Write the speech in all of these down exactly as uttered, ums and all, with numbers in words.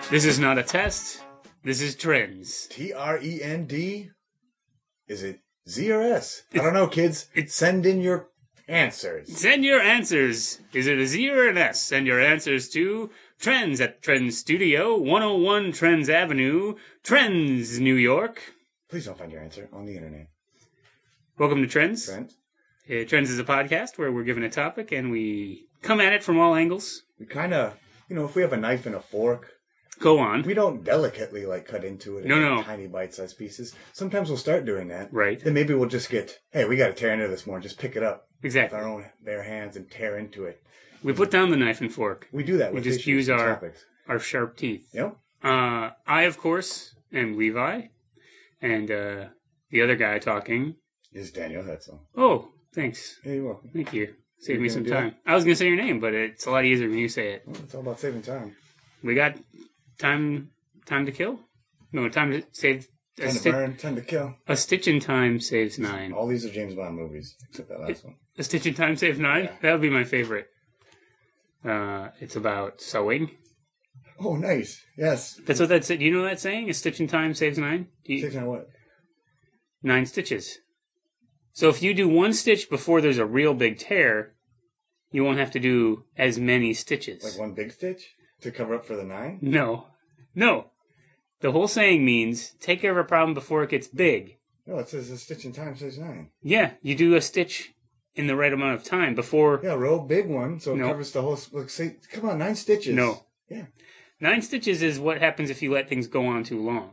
This is not a test. This is Trends. T R E N D? Is it Z or S? I don't know, kids. Send in your answers. Send your answers. Is it a Z or an S? Send your answers to Trends at Trends Studio, one oh one Trends Avenue, Trends, New York. Please don't find your answer on the internet. Welcome to Trends. Trent? Uh, Trends is a podcast where we're given a topic and we come at it from all angles. We kind of, you know, if we have a knife and a fork, Go on. we don't delicately, like, cut into it in No, like, no. tiny bite-sized pieces. Sometimes we'll start doing that. Right. Then maybe we'll just get, hey, we got to tear into this more. Just pick it up Exactly. with our own bare hands and tear into it. We put down the knife and fork. We do that We with just issues use and our- topics. Our sharp teeth. Yep. Uh, I, of course, am Levi. And uh, the other guy talking. Is Daniel Hetzel. Oh, thanks. Hey, you're welcome. Thank you. Saved You're me gonna some do time. I was going to say your name, but it's a lot easier when you say it. Well, it's all about saving time. We got time time to kill? No, time to save. A, Time to sti- burn, time to kill. a stitch in time saves nine. All these are James Bond movies, except that last one. A stitch in time saves nine? Yeah. That would be my favorite. Uh, it's about sewing. Oh, nice. Yes. That's what that said. You know that saying? A stitch in time saves nine? Do you- Six on what? Nine stitches. So if you do one stitch before there's a real big tear, you won't have to do as many stitches. Like one big stitch to cover up for the nine? No. No. The whole saying means take care of a problem before it gets big. No, it says a stitch in time says nine. Yeah, you do a stitch in the right amount of time before... Yeah, a real big one, so it No. covers the whole... Look, say, come on, nine stitches. No. Yeah. Nine stitches is what happens if you let things go on too long.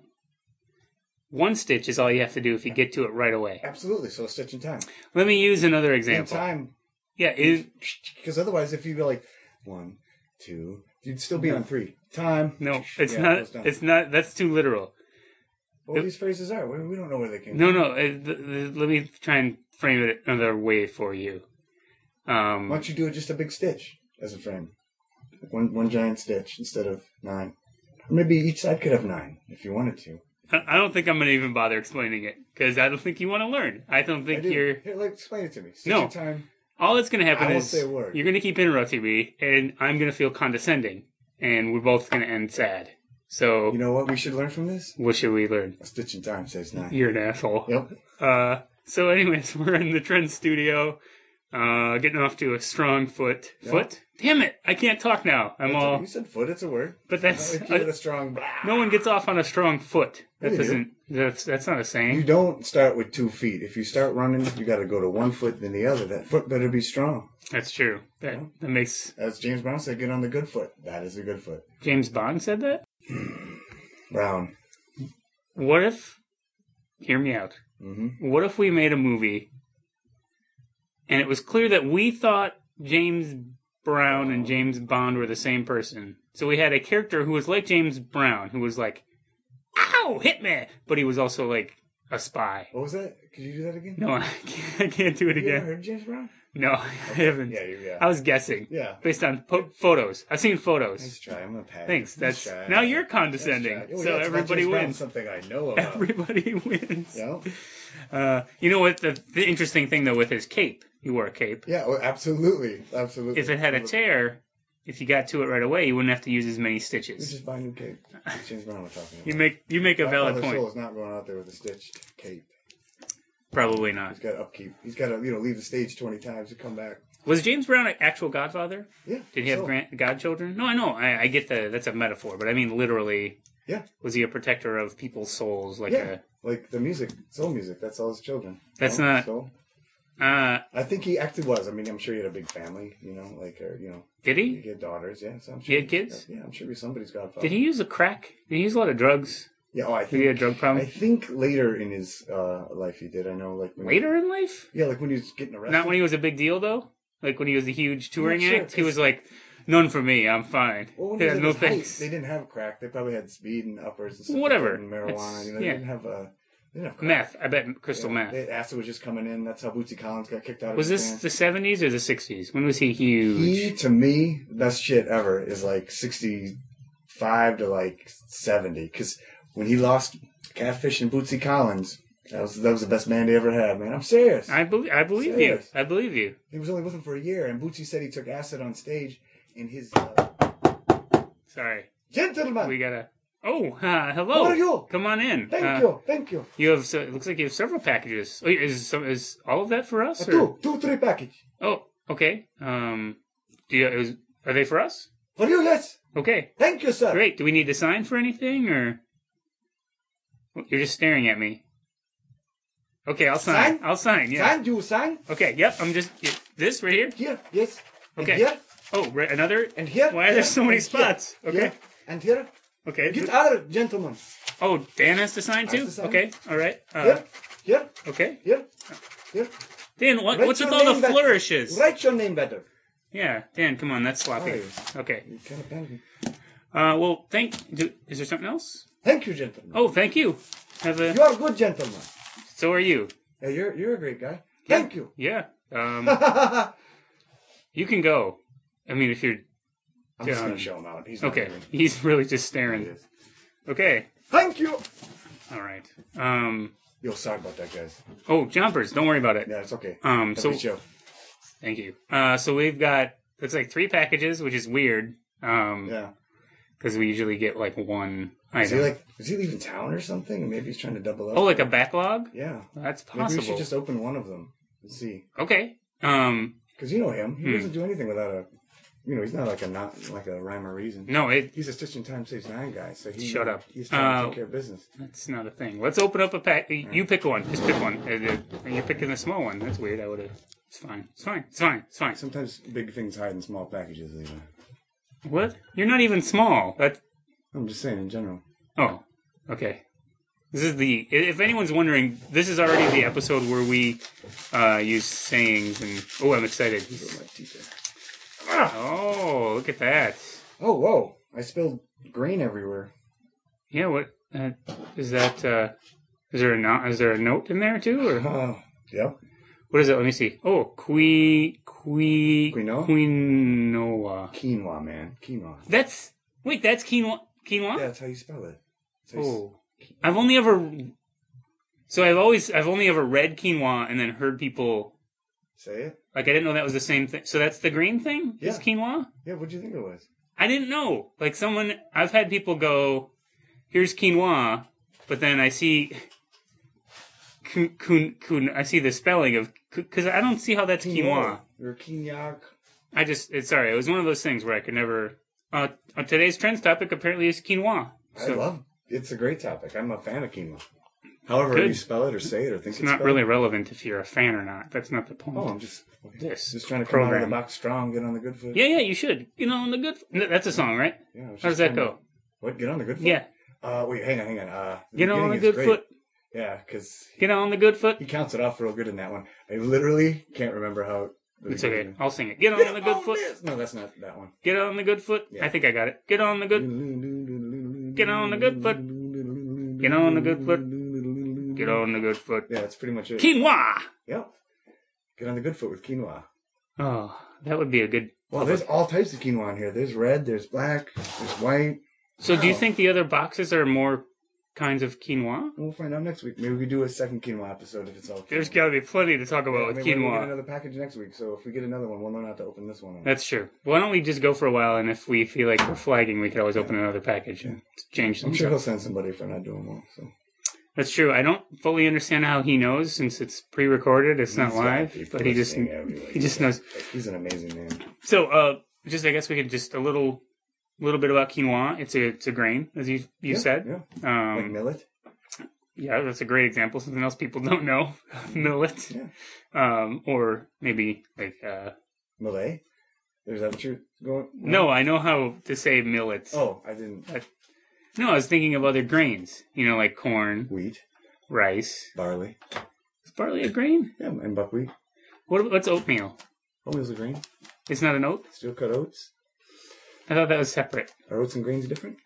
One stitch is all you have to do if you get to it right away. Absolutely, so a stitch in time. Let me use another In example. time. Yeah, is Because otherwise, if you go like one, two, you'd still be No. on three. Time. no, it's Yeah, not. goes down. It's not. That's too literal. What these phrases are, we we don't know where they came No, from. no. uh, th- th- let me try and frame it another way for you. Um, Why don't you do it just a big stitch as a frame? Like one, one giant stitch instead of nine. Or maybe each side could have nine, if you wanted to. I I don't think I'm going to even bother explaining it because I don't think you want to learn. I don't I think do. you're. Here, like, explain it to me. Stitch No. in time. All that's going to happen I won't is say a word. you're going to keep interrupting me, and I'm going to feel condescending, and we're both going to end sad. So, You know what we should learn from this? what should we learn? A stitch in time says nine. You're an asshole. Yep. Uh, so, anyways, we're in the Trend Studio, uh, getting off to a strong foot. Yeah. Foot? Damn it! I can't talk now. I'm all. You said foot, it's a word. But that's If you get a strong... no one gets off on a strong foot. That Yeah, you do. doesn't. That's that's not a You saying. don't start with two feet. If you start running, you got to go to one foot then the other. That foot better be strong. That's true. That that makes As James Brown said, get on the good foot. That is a good foot. James Bond said that. Brown. What if? Hear me out. Mm-hmm. What if we made a movie, and it was clear that we thought James Brown and James Bond were the same person. So we had a character who was like James Brown, who was like, "Ow, hit me!" But he was also like a spy. What was that? Could you do that again? No, I can't, I can't do it You ever again. heard of James Brown? No, I haven't. Yeah, you, yeah. I was guessing Yeah. based on po- photos. I've seen photos. Nice try. I'm gonna pass. Thanks. Nice That's try. now you're Nice condescending. try. Oh, So yeah, it's not everybody James Brown, wins. Something I know about. Everybody wins. Yeah. Uh, you know what? The, the interesting thing though with his cape, he wore a cape. Yeah. Well, absolutely. Absolutely. If it had a tear, if you got to it right away, you wouldn't have to use as many We stitches. just buy a new cape. It's James Brown we're talking about. You make you make a My valid father's soul point. is not going out there with a stitched cape. Probably not. He's got to upkeep. He's got to, you know, leave the stage twenty times to come back. Was James Brown an actual godfather? Yeah. Did he have so- grand, godchildren? No, I know. I, I get the that's a metaphor, but I mean literally. Yeah. Was he a protector of people's souls? Like Yeah. Like the music, soul music. That's all his children. That's You know, not- So a. Uh, I think he actually was. I mean, I'm sure he had a big family. You know, like or you know, did he he? had daughters. Yeah. So I'm sure He had he's kids? got- yeah. I'm sure he's somebody's godfather. Did he use a crack? Did he use a lot of drugs? Yeah. Oh, I Did think. he have a drug problem? I think later in his uh, life he did. I know, like when Later in life? Yeah, like when he was getting arrested. Not when he was a big deal, though? Like when he was a huge touring sure, act? He 'cause- was like, none for me, I'm fine. Well, when he Yeah, was at no his height, thanks. they didn't have crack. They probably had speed and uppers and stuff. Whatever. Like that, and marijuana. It's- You know, they yeah. didn't have uh, they didn't have crack. Meth. I bet crystal Yeah, meth. they- acid was just coming in. That's how Bootsy Collins got kicked out Was of his this band. the seventies or the sixties? When was he huge? He, to me, the best shit ever is like sixty-five to like seventy. Because when he lost Catfish and Bootsy Collins, that was that was the best band he ever had, man. I'm serious. I, be- I believe Serious. you. I believe you. He was only with him for a year, and Bootsy said he took acid on stage, and his... Uh, Sorry. Gentlemen, We gotta. Oh, uh, hello. how are you? Come on in. Thank Uh, you, thank you. You have. So, it looks like you have several packages. Oh, is some is all of that for us? Uh, or- two, two, three package. Oh, okay. Um, do you? Is, are they for us? For you, yes. Okay. Thank you, sir. Great. Do we need to sign for anything, or you're just staring at me? Okay, I'll sign. Sign? I'll sign. Yeah. Sign, you sign. Okay. Yep. I'm just yeah, this right here. Here, yes. Okay. And here, Oh, right, another. and here. Why are there here, so many and here, spots? Okay. here, and here. Okay. Get other gentlemen. Oh, Dan has to sign too. to sign. Okay. All right. Uh, Here, here, okay. here, here. Dan, what, Write what's with your all the name better. flourishes? Write your name better. Yeah, Dan, come on, that's sloppy. Sorry. Okay. You kind of panicking. Uh, well, thank. Do, is there something else? Thank you, gentlemen. Oh, thank you. Have a. You are good gentlemen. So are you. Yeah, you're you're a great guy. Thank you. Yeah. Um, I'm you can go. I mean, if you're just Um, gonna show him out. He's not okay. really- He's really just He staring. is. Okay. Thank you. All right. Um. Yo, sorry about that, guys. Oh, jumpers. Don't worry about it. Yeah, it's okay. Um. Have So a show. thank you. Uh. So we've got it's like three packages, which is weird. Um. Yeah. Because we usually get like one Is he item. like? Is he leaving town or something? Maybe he's trying to double up. Oh, like a backlog? Yeah. That's Maybe we possible. should just open one of them and see. Okay. Um. Because you know him. He Hmm. doesn't do anything without a. You know, he's not like a not like a rhyme or reason. No, it. He's a Stitch in Time Saves Nine guy. So he Shut up. He's trying Uh, to take care of business. That's not a thing. Let's open up a pack. You pick one. Just pick one. Uh, uh, You're picking the small one. That's weird. I would have. It's fine. It's fine. It's fine. It's fine. Sometimes big things hide in small packages. Even. What? You're not even small. That. I'm just saying in general. Oh. Okay. This is the. If anyone's wondering, this is already the episode where we uh, use sayings and. Oh, I'm excited. Put my teeth in. Oh, look at that. Oh, whoa! I spilled grain everywhere. Yeah. What uh, is that? Uh, is there a note? Is there a note in there too, or Oh, yep. what is it? Let me see. Oh, qui qui Quinoa? quinoa. Quinoa, man. Quinoa. That's wait. That's quinoa. Quinoa. Yeah, that's how you spell it. That's how you Oh, I've only ever. So I've always I've only ever read quinoa and then heard people s- say it. like I didn't know that was the same thing. So that's the green thing. Is Yeah. quinoa? Yeah, what'd you think it was? I didn't know. Like someone I've had people go, "Here's quinoa," but then I see. Kun, kun, kun, I see the spelling of because I don't see how that's quinoa. Or quinoa. I just it's sorry. It was one of those things where I could never. Uh, uh, today's trends topic apparently is quinoa. I So love. It's a great topic. I'm a fan of quinoa. However Good. you spell it or say it or think it's it's not spelled. really relevant if you're a fan or not. That's not the point. Oh, I'm just This just trying to come out of program. the box strong, get on the good foot. Yeah, yeah, you should. Get on the good. No, that's a song, right? Yeah, I was How does just that trying to- go? What? Get on the good foot? Yeah. Uh, wait, hang on, hang on. Uh, the Get on beginning the is good great. foot. Yeah, because Get on the good foot. he counts it off real good in that one. I literally can't remember how. the It's okay. beginning- I'll sing it. Get on Get the good foot. this! No, that's not that one. Get on the good foot. Yeah. I think I got it. Get on the good. Get on the good foot. Get on the good foot. Get on the good foot. Yeah, that's pretty much it. Quinoa. Yep. Get on the good foot with quinoa. Oh, that would be a good. Well, there's all types of quinoa in here. There's red, there's black, there's white. So, do you Wow. think the other boxes are more kinds of quinoa? We'll find out next week. Maybe we could do a second quinoa episode if it's all. There's quinoa. got to be plenty to talk about Yeah, with maybe we'll get quinoa. another package next week. So if we get another one, we'll know not to open this one. That's true. Why don't we just go for a while, and if we feel like we're flagging, we could always open another package and change I'm things sure up. he'll send somebody if we're not doing well. So That's true. I don't fully understand how he knows since it's pre-recorded. It's not He's got live, people but he just listening everywhere. he just knows. He's an amazing man. So, uh, just I guess we could just a little, little bit about quinoa. It's a it's a grain, as you you Yeah, said. yeah. Like Um, millet. yeah, that's a great example. Something else people don't know, millet, Yeah. um, or maybe like uh, Malay. Is that what you're going? no, I know how to say millet. Oh, I didn't. No, I was thinking of other grains. You know, like corn, Wheat, rice. barley. Is barley a grain? Yeah, and buckwheat. What what's oatmeal? Oatmeal's a grain. It's not an oat. Steel cut oats. I thought that was separate. Are oats and grains different?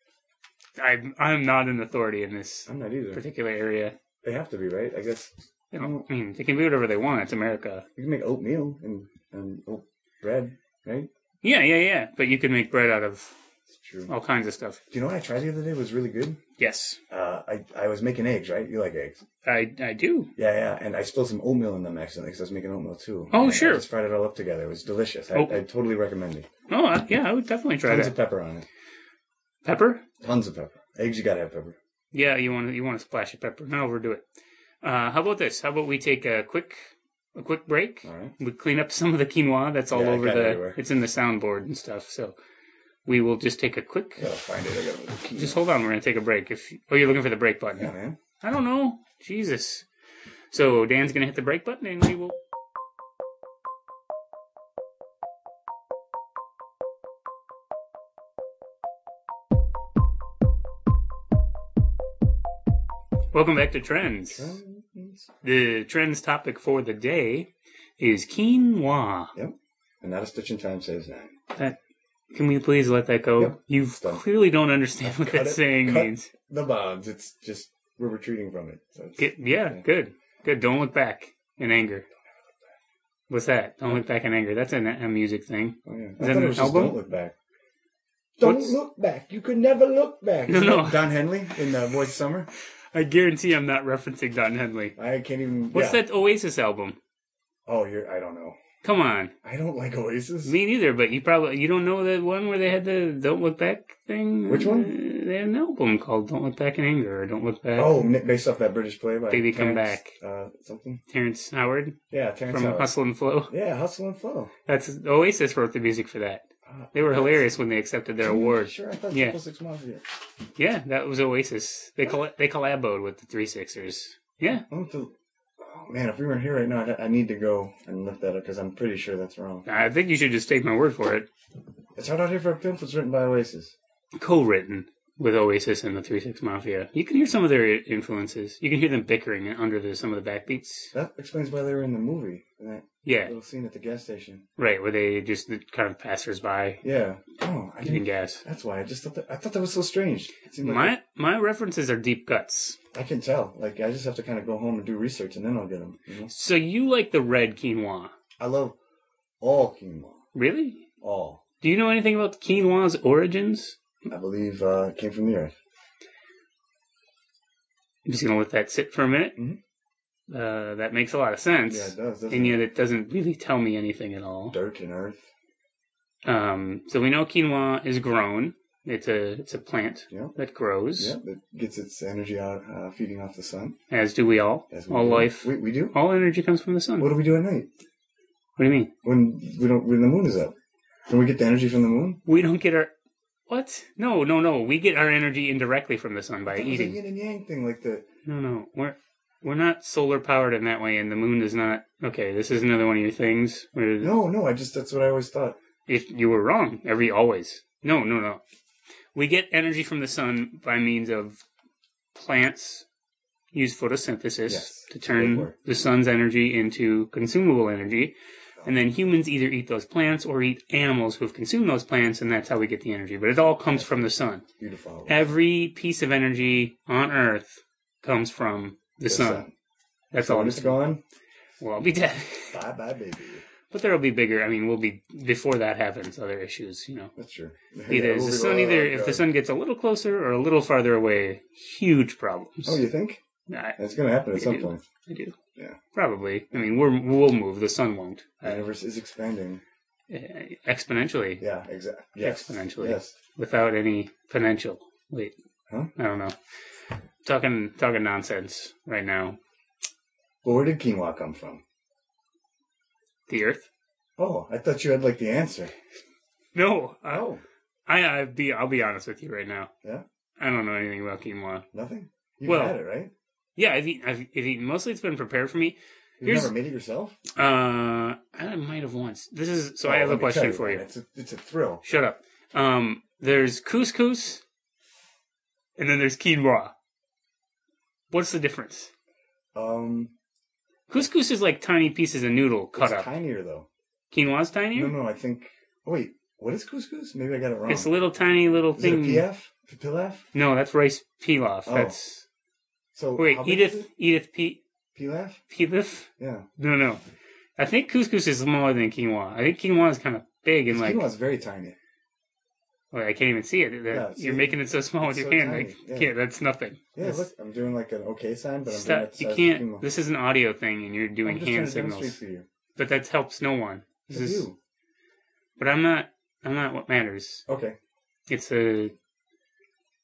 I'm I'm not an authority in this I'm not either. particular area. They have to be, right? I guess You know, I mean, they can do whatever they want. It's America. you can make oatmeal and, and oat bread, right? Yeah, yeah, yeah. But you can make bread out of It's true. all kinds of stuff. Do you know what I tried the other day? It was really good. Yes, Uh, I, I was making eggs, right? You like eggs. I I do. Yeah, yeah. And I spilled some oatmeal in them accidentally because I was making oatmeal too. Oh, And sure. I just fried it all up together. It was delicious. I, Oh. I totally recommend it. Oh, I- yeah, I would definitely try Tons that. of pepper on it. Pepper? Tons of pepper. Eggs, you gotta have pepper. Yeah, you want to you want to splash of pepper. Not overdo it. Uh, how about this? How about we take a quick a quick break? All right. We clean up some of the quinoa that's all Yeah, I over got it the. everywhere. It's in the soundboard and stuff. So we will just take a quick. I gotta find it. I gotta look at Just hold on. We're gonna take a break. If oh, you're looking for the break button. Yeah, man. I don't know. Jesus. So Dan's gonna hit the break button, and we will. Welcome back to Trends. Trends. The Trends topic for the day is quinoa. Yep. And not a stitch in time saves nine. That, can we please let that go? Yep. You Done. clearly don't understand what Cut that it. saying Cut means. The bonds. It's just we're retreating from it. So it's, Get, yeah, yeah. good. Good. Don't look back in anger. What's that? Don't look back in anger. That's a, a music thing. Oh, yeah. Is I that thought an it was just album? don't look back. Don't What's- look back. You could never look back. No, Isn't no. that Don Henley in uh, Voice of Summer. I guarantee I'm not referencing Don Henley. I can't even. What's yeah. that Oasis album? Oh, you're. I don't know. Come on. I don't like Oasis. Me neither, but you probably you don't know the one where they had the Don't Look Back thing? Which one? Uh, they had an album called Don't Look Back in Anger or Don't Look Back. Oh, Nick- based off that British play by Baby Come Terrence, Back. Uh, something. Terrence Howard Yeah, Terrence from Howard. Hustle and Flow. Yeah, Hustle and Flow. That's Oasis wrote the music for that. Uh, They were that's- hilarious when they accepted their award. Sure, I thought Yeah. Triple Six Mafia. Yeah, that was Oasis. They coll- they collaboed with the Three Sixers. Yeah, I want to. Oh man, if we weren't here right now, I'd- I need to go and look that up because I'm pretty sure that's wrong. I think you should just take my word for it. It's Hard Out Here for a Pimp was written by Oasis. Co-written with Oasis and the Three Six Mafia. You can hear some of their influences. You can hear them bickering under the, some of the backbeats. That explains why they were in the movie. In that Yeah, little scene at the gas station. right, where they just kind of passers-by Yeah. Oh, I getting didn't. gas. That's why I just thought that. I thought that was so strange. It seemed like My my references are deep cuts. I can tell. Like I just have to kind of go home and do research, and then I'll get them. You know? So you like the red quinoa. I love all quinoa. Really? All. Do you know anything about quinoa's origins? I believe uh, it came from the earth. I'm just going to let that sit for a minute. Mhm. Uh, that makes a lot of sense. Yeah, it does. Doesn't And it? yet it doesn't really tell me anything at all. Dirt and earth. Um, so we know quinoa is grown. It's a it's a plant Yeah. that grows, Yeah, it gets its energy out uh, feeding off the sun. as do we all. As we all do. life, We, we do. all energy comes from the sun. What do we do at night What do you mean? when we don't when the moon is up? Can we get the energy from the moon? We don't get our what? No, no, no. We get our energy indirectly from the sun by That was a eating. yin and yang thing, like the No, no. We're we're not solar powered in that way, and the moon is not. Okay, this is another one of your things. Where no, no. I just that's what I always thought. If you were wrong, every always. No, no, no. We get energy from the sun by means of plants use photosynthesis Yes, to that's a good turn word. the sun's energy into consumable energy. And then humans either eat those plants or eat animals who have consumed those plants, and that's how we get the energy. But it all comes from the sun. Beautiful. Every piece of energy on Earth comes from the, The sun. sun. That's So all when I'm it's saying. gone, Well, I'll be dead. bye bye, baby. But there'll be bigger. I mean, we'll be before that happens. Other issues, you know. That's true. Either Yeah, is we'll the be- sun oh, either if the God. sun gets a little closer or a little farther away, huge problems. Oh, you think I, it's going to happen at I some do. point? I do. Yeah. Probably. I mean, we're we'll move. The sun won't. The Uh, universe is expanding. exponentially. Yeah, exactly. Yes. Exponentially. Yes. Without any potential. Wait. Huh? I don't know. Talking talking nonsense right now. But where did quinoa come from? The Earth. Oh, I thought you had like the answer. No. I, Oh, I I be I'll be honest with you right now. Yeah? I don't know anything about quinoa. nothing. You've Well- had it, right? Yeah, I've eaten, I've, I've eaten. Mostly, it's been prepared for me. You've Here's- never made it yourself. Uh, I might have once. This is so. Oh, I have let a me question tell for man, you. It's a, it's a thrill. Shut up. Um, there's couscous, and then there's quinoa. What's the difference? Um, Couscous is like tiny pieces of noodle cut it's up. tinier though. Quinoa's tinier. No, no, I think. Oh, wait, what is couscous? Maybe I got it wrong. It's a little tiny little is it a thing. P F? P- Pilaf? No, that's rice pilaf. Oh. That's So wait. how big is Edith it? Edith P Pilaf? pilaf. Yeah. No, no. I think couscous is smaller than quinoa. I think quinoa is kind of big and like. Quinoa is very tiny. Well, I can't even see it. That- Yeah, see, you're making it so small with it's your so hand. tiny, Like, yeah. can't. That's nothing. Yeah, That's- look, I'm doing like an okay sign, but I'm doing Stop. it the You size of can't. quinoa. This is an audio thing, and you're doing I'm just hand trying to signals. demonstrate for you. But that helps no one. This For is. you. But I'm not. I'm not what matters. Okay. It's a.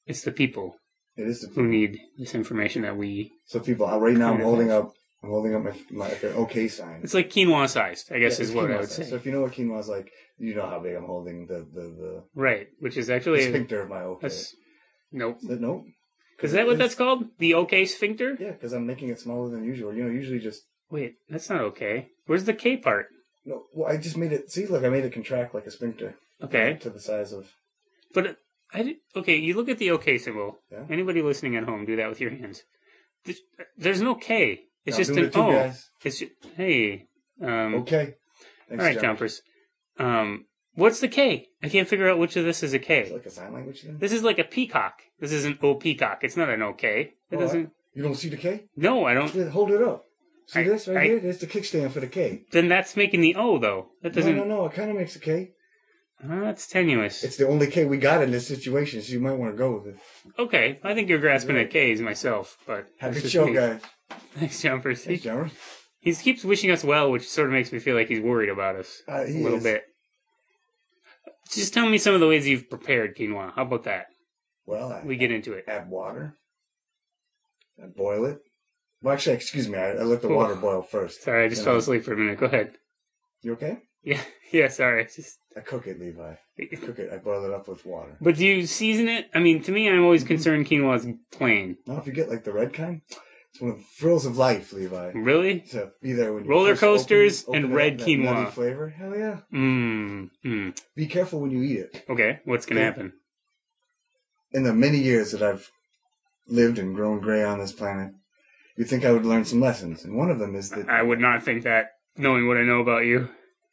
It's the people It is the who need this information that we... So people, right now I'm holding up, I'm holding up my, my the OK sign. It's like quinoa sized, I guess Yeah, is it's what I quinoa would size. say. So if you know what quinoa is like, you know how big I'm holding the the, the, Right, which is the actually... sphincter of my OK. That's, nope. Is that, nope. Is that what that's called? The OK sphincter? Yeah, because I'm making it smaller than usual. You know, usually just... Wait, that's not okay. Where's the K part? No, well, I just made it... See, look, I made it contract like a sphincter. Okay. To the size of... But, it, I did, okay, you look at the OK symbol. Yeah. Anybody listening at home, do that with your hands. There's, there's no K. It's No, just I'm doing an it too, O. guys. It's just, hey. Um, Okay. all Thanks, right, John. jumpers. Um, what's the K? I can't figure out which of this is a Is K. it like a sign language thing? This is like a peacock. This is an O peacock. It's not an OK. It Oh, doesn't. You don't see the K? No, I don't. Yeah, hold it up. See I- this right I- here? There's the kickstand for the K. Then that's making the O though. That doesn't. No, no, no. It kind of makes a K. Uh, that's tenuous. It's the only K we got in this situation, so you might want to go with it. Okay, I think you're grasping Right. at K's myself, but Happy that's just show, me. guys. Thanks, jumpers. Thanks, He, John. he keeps wishing us well, which sort of makes me feel like he's worried about us Uh, he a little is. bit. Just tell me some of the ways you've prepared quinoa. How about that? Well, I We get into it. add water. I boil it. Well, actually, excuse me. I, I let the Oh. water boil first. Sorry, I just Then fell I- asleep for a minute. Go ahead. You okay? Yeah, yeah. Sorry. It's just. I cook it, Levi. I cook it. I boil it up with water. But do you season it? I mean, to me, I'm always concerned quinoa is plain. Now, if you get like the red kind, it's one of the thrills of life, Levi. Really? To be there when you Roller first open- coasters open and it red up, that quinoa. nutty flavor. Hell yeah! Mmm. Mm. Be careful when you eat it. Okay. What's gonna Okay. happen? In the many years that I've lived and grown gray on this planet, you think I would learn some lessons, and one of them is that I would not think that, knowing what I know about you.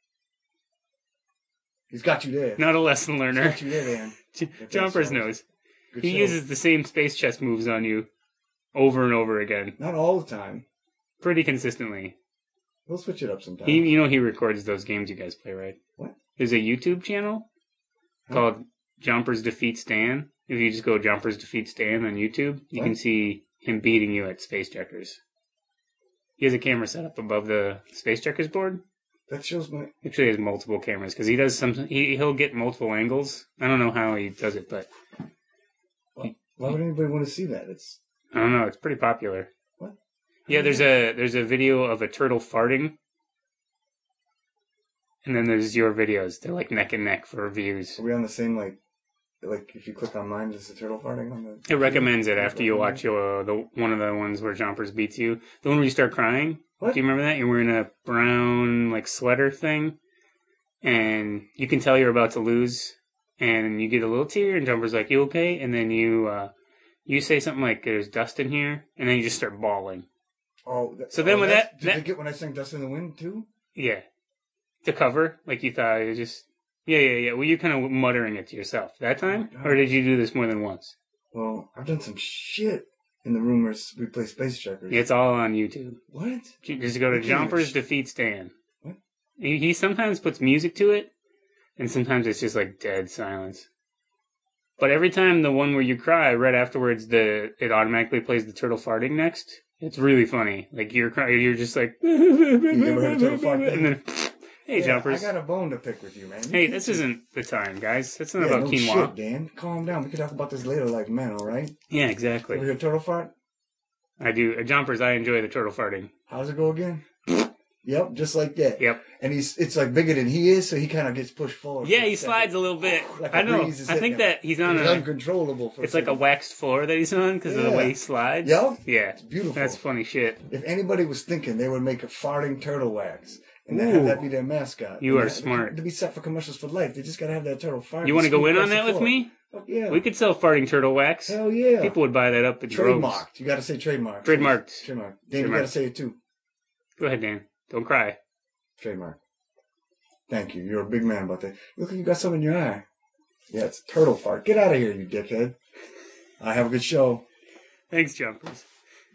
he's got you there. Not a lesson He's learner. got you there, Dan. J- thanks, Jumpers Charles. knows. Good He show. uses the same space chess moves on you over and over again, Not all the time. pretty consistently. We'll switch it up sometime. He, you know, he records those games you guys play, right? What? There's a YouTube channel Huh? called Jumpers Defeat Stan. If you just go Jumpers Defeat Stan on YouTube, you What? can see him beating you at space checkers. He has a camera set up above the space checkers board. That shows my. Actually, he has multiple cameras because he does some. He he'll get multiple angles. I don't know how he does it, but Why would anybody want to see that? It's I don't know. It's pretty popular. what? Yeah, there's a there's a video of a turtle farting, and then there's your videos. They're like neck and neck for views. Are we on the same like? Like if you click on mine, is the turtle farting on the? It recommends it after you watch uh, the one of the ones where Jumpers beats you. The one where you start crying. What? Do you remember that? You're wearing a brown like sweater thing, and you can tell you're about to lose, and you get a little tear, and Jumper's like, "You okay?" And then you uh, you say something like, "There's dust in here," and then you just start bawling. Oh, that, So then oh, when that's- that- did that- they get when I sang "Dust in the Wind" too? Yeah, to cover like you thought it was just. Yeah, yeah, yeah. Were you kind of muttering it to yourself that time, Oh, God. or did you do this more than once? Well, I've done some shit in the rumors we play Space Checkers. It's all on YouTube. What? Just go to Okay. Jumpers Defeat Stan. What? He, he sometimes puts music to it, and sometimes it's just like dead silence. But every time the one where you cry, right afterwards, the it automatically plays the turtle farting next. It's really funny. Like you're crying, you're just like, You ever heard a turtle fart? and then, hey, Yeah, Jumpers. I got a bone to pick with you, man. Hey, this isn't the time, guys. That's not yeah, about no quinoa. shit, Dan. Calm down. We can talk about this later, like men. All right. Yeah, Ever exactly. hear turtle fart? I do. Uh, Jumpers, I enjoy the turtle farting. How's it go again? Yep, just like that. Yep. And he's it's like bigger than he is, so he kind of gets pushed forward. Yeah, for a he second. slides a little bit. Like a I know. breeze is I think hitting him. that he's on He's a. uncontrollable. For It's like a second. waxed floor that he's on because of the Yeah. way he slides. Yep. Yeah. It's beautiful. That's funny shit. If anybody was thinking they would make a farting turtle wax and then Ooh. have that be their mascot, You and are that- smart. To be set for commercials for life, they just gotta have that turtle fart. You want to go in scoot on across that the with floor. me? Fuck yeah. We could sell farting turtle wax. Hell yeah. People would buy that up at droves. Trademarked. You gotta say trademark. Trademarked. Trademark. Dan, you Trademarked. gotta say it too. Go ahead, Dan. Don't cry. Trademark. Thank you. You're a big man about that. Look like you got something in your eye. Yeah, it's a turtle fart. Get out of here, you dickhead. I have a good show. Thanks, Jumpers.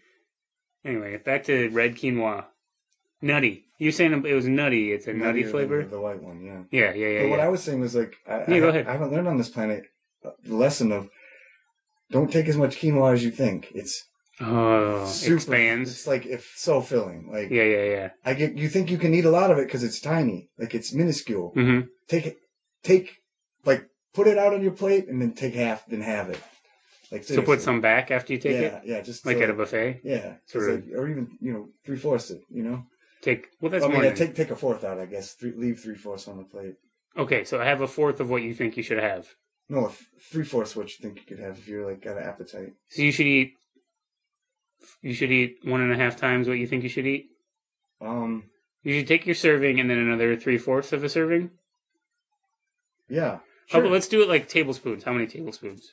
Anyway, back to red quinoa. Nutty. You saying it was nutty? It's a nutty, Nuttier flavor? than The, the white one, yeah. Yeah, yeah, yeah. But what yeah. I was saying was like, I, Yeah, I, go ahead. I haven't learned on this planet uh, the lesson of don't take as much quinoa as you think. It's Oh, super, expands. It's like if so filling. Like Yeah, yeah, yeah. I get, you think you can eat a lot of it because it's tiny, like it's minuscule. Mm-hmm. Take it, take like put it out on your plate and then take half, then have it. Like So put some back after you take yeah, it? Yeah, just Like so, at a buffet? Yeah. Sort of. Like, or even, you know, three-fourths it, you know? Take, well, that's I mean, more yeah, than... take, take a fourth out, I guess. Three, leave three-fourths on the plate. Okay, so I have a fourth of what you think you should have. No, th- three-fourths what you think you could have if you're, like, got an appetite. So you should eat... You should eat one and a half times what you think you should eat? Um, You should take your serving and then another three-fourths of a serving? yeah. How Sure. about let's do it like tablespoons. How many tablespoons?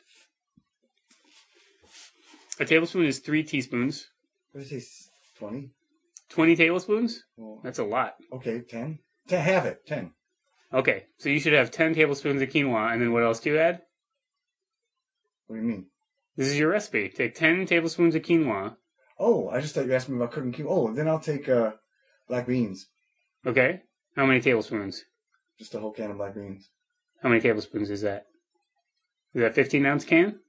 A tablespoon is three teaspoons. What did I say? twenty? twenty tablespoons? Well, That's a lot. okay, ten? ten? Have it. ten. Okay, so you should have ten tablespoons of quinoa, and then what else do you add? What do you mean? This is your recipe. Take ten tablespoons of quinoa. Oh, I just thought you asked me about cooking quinoa. Oh, then I'll take uh, black beans. Okay? How many tablespoons? Just a whole can of black beans. How many tablespoons is that? Is that fifteen ounce can?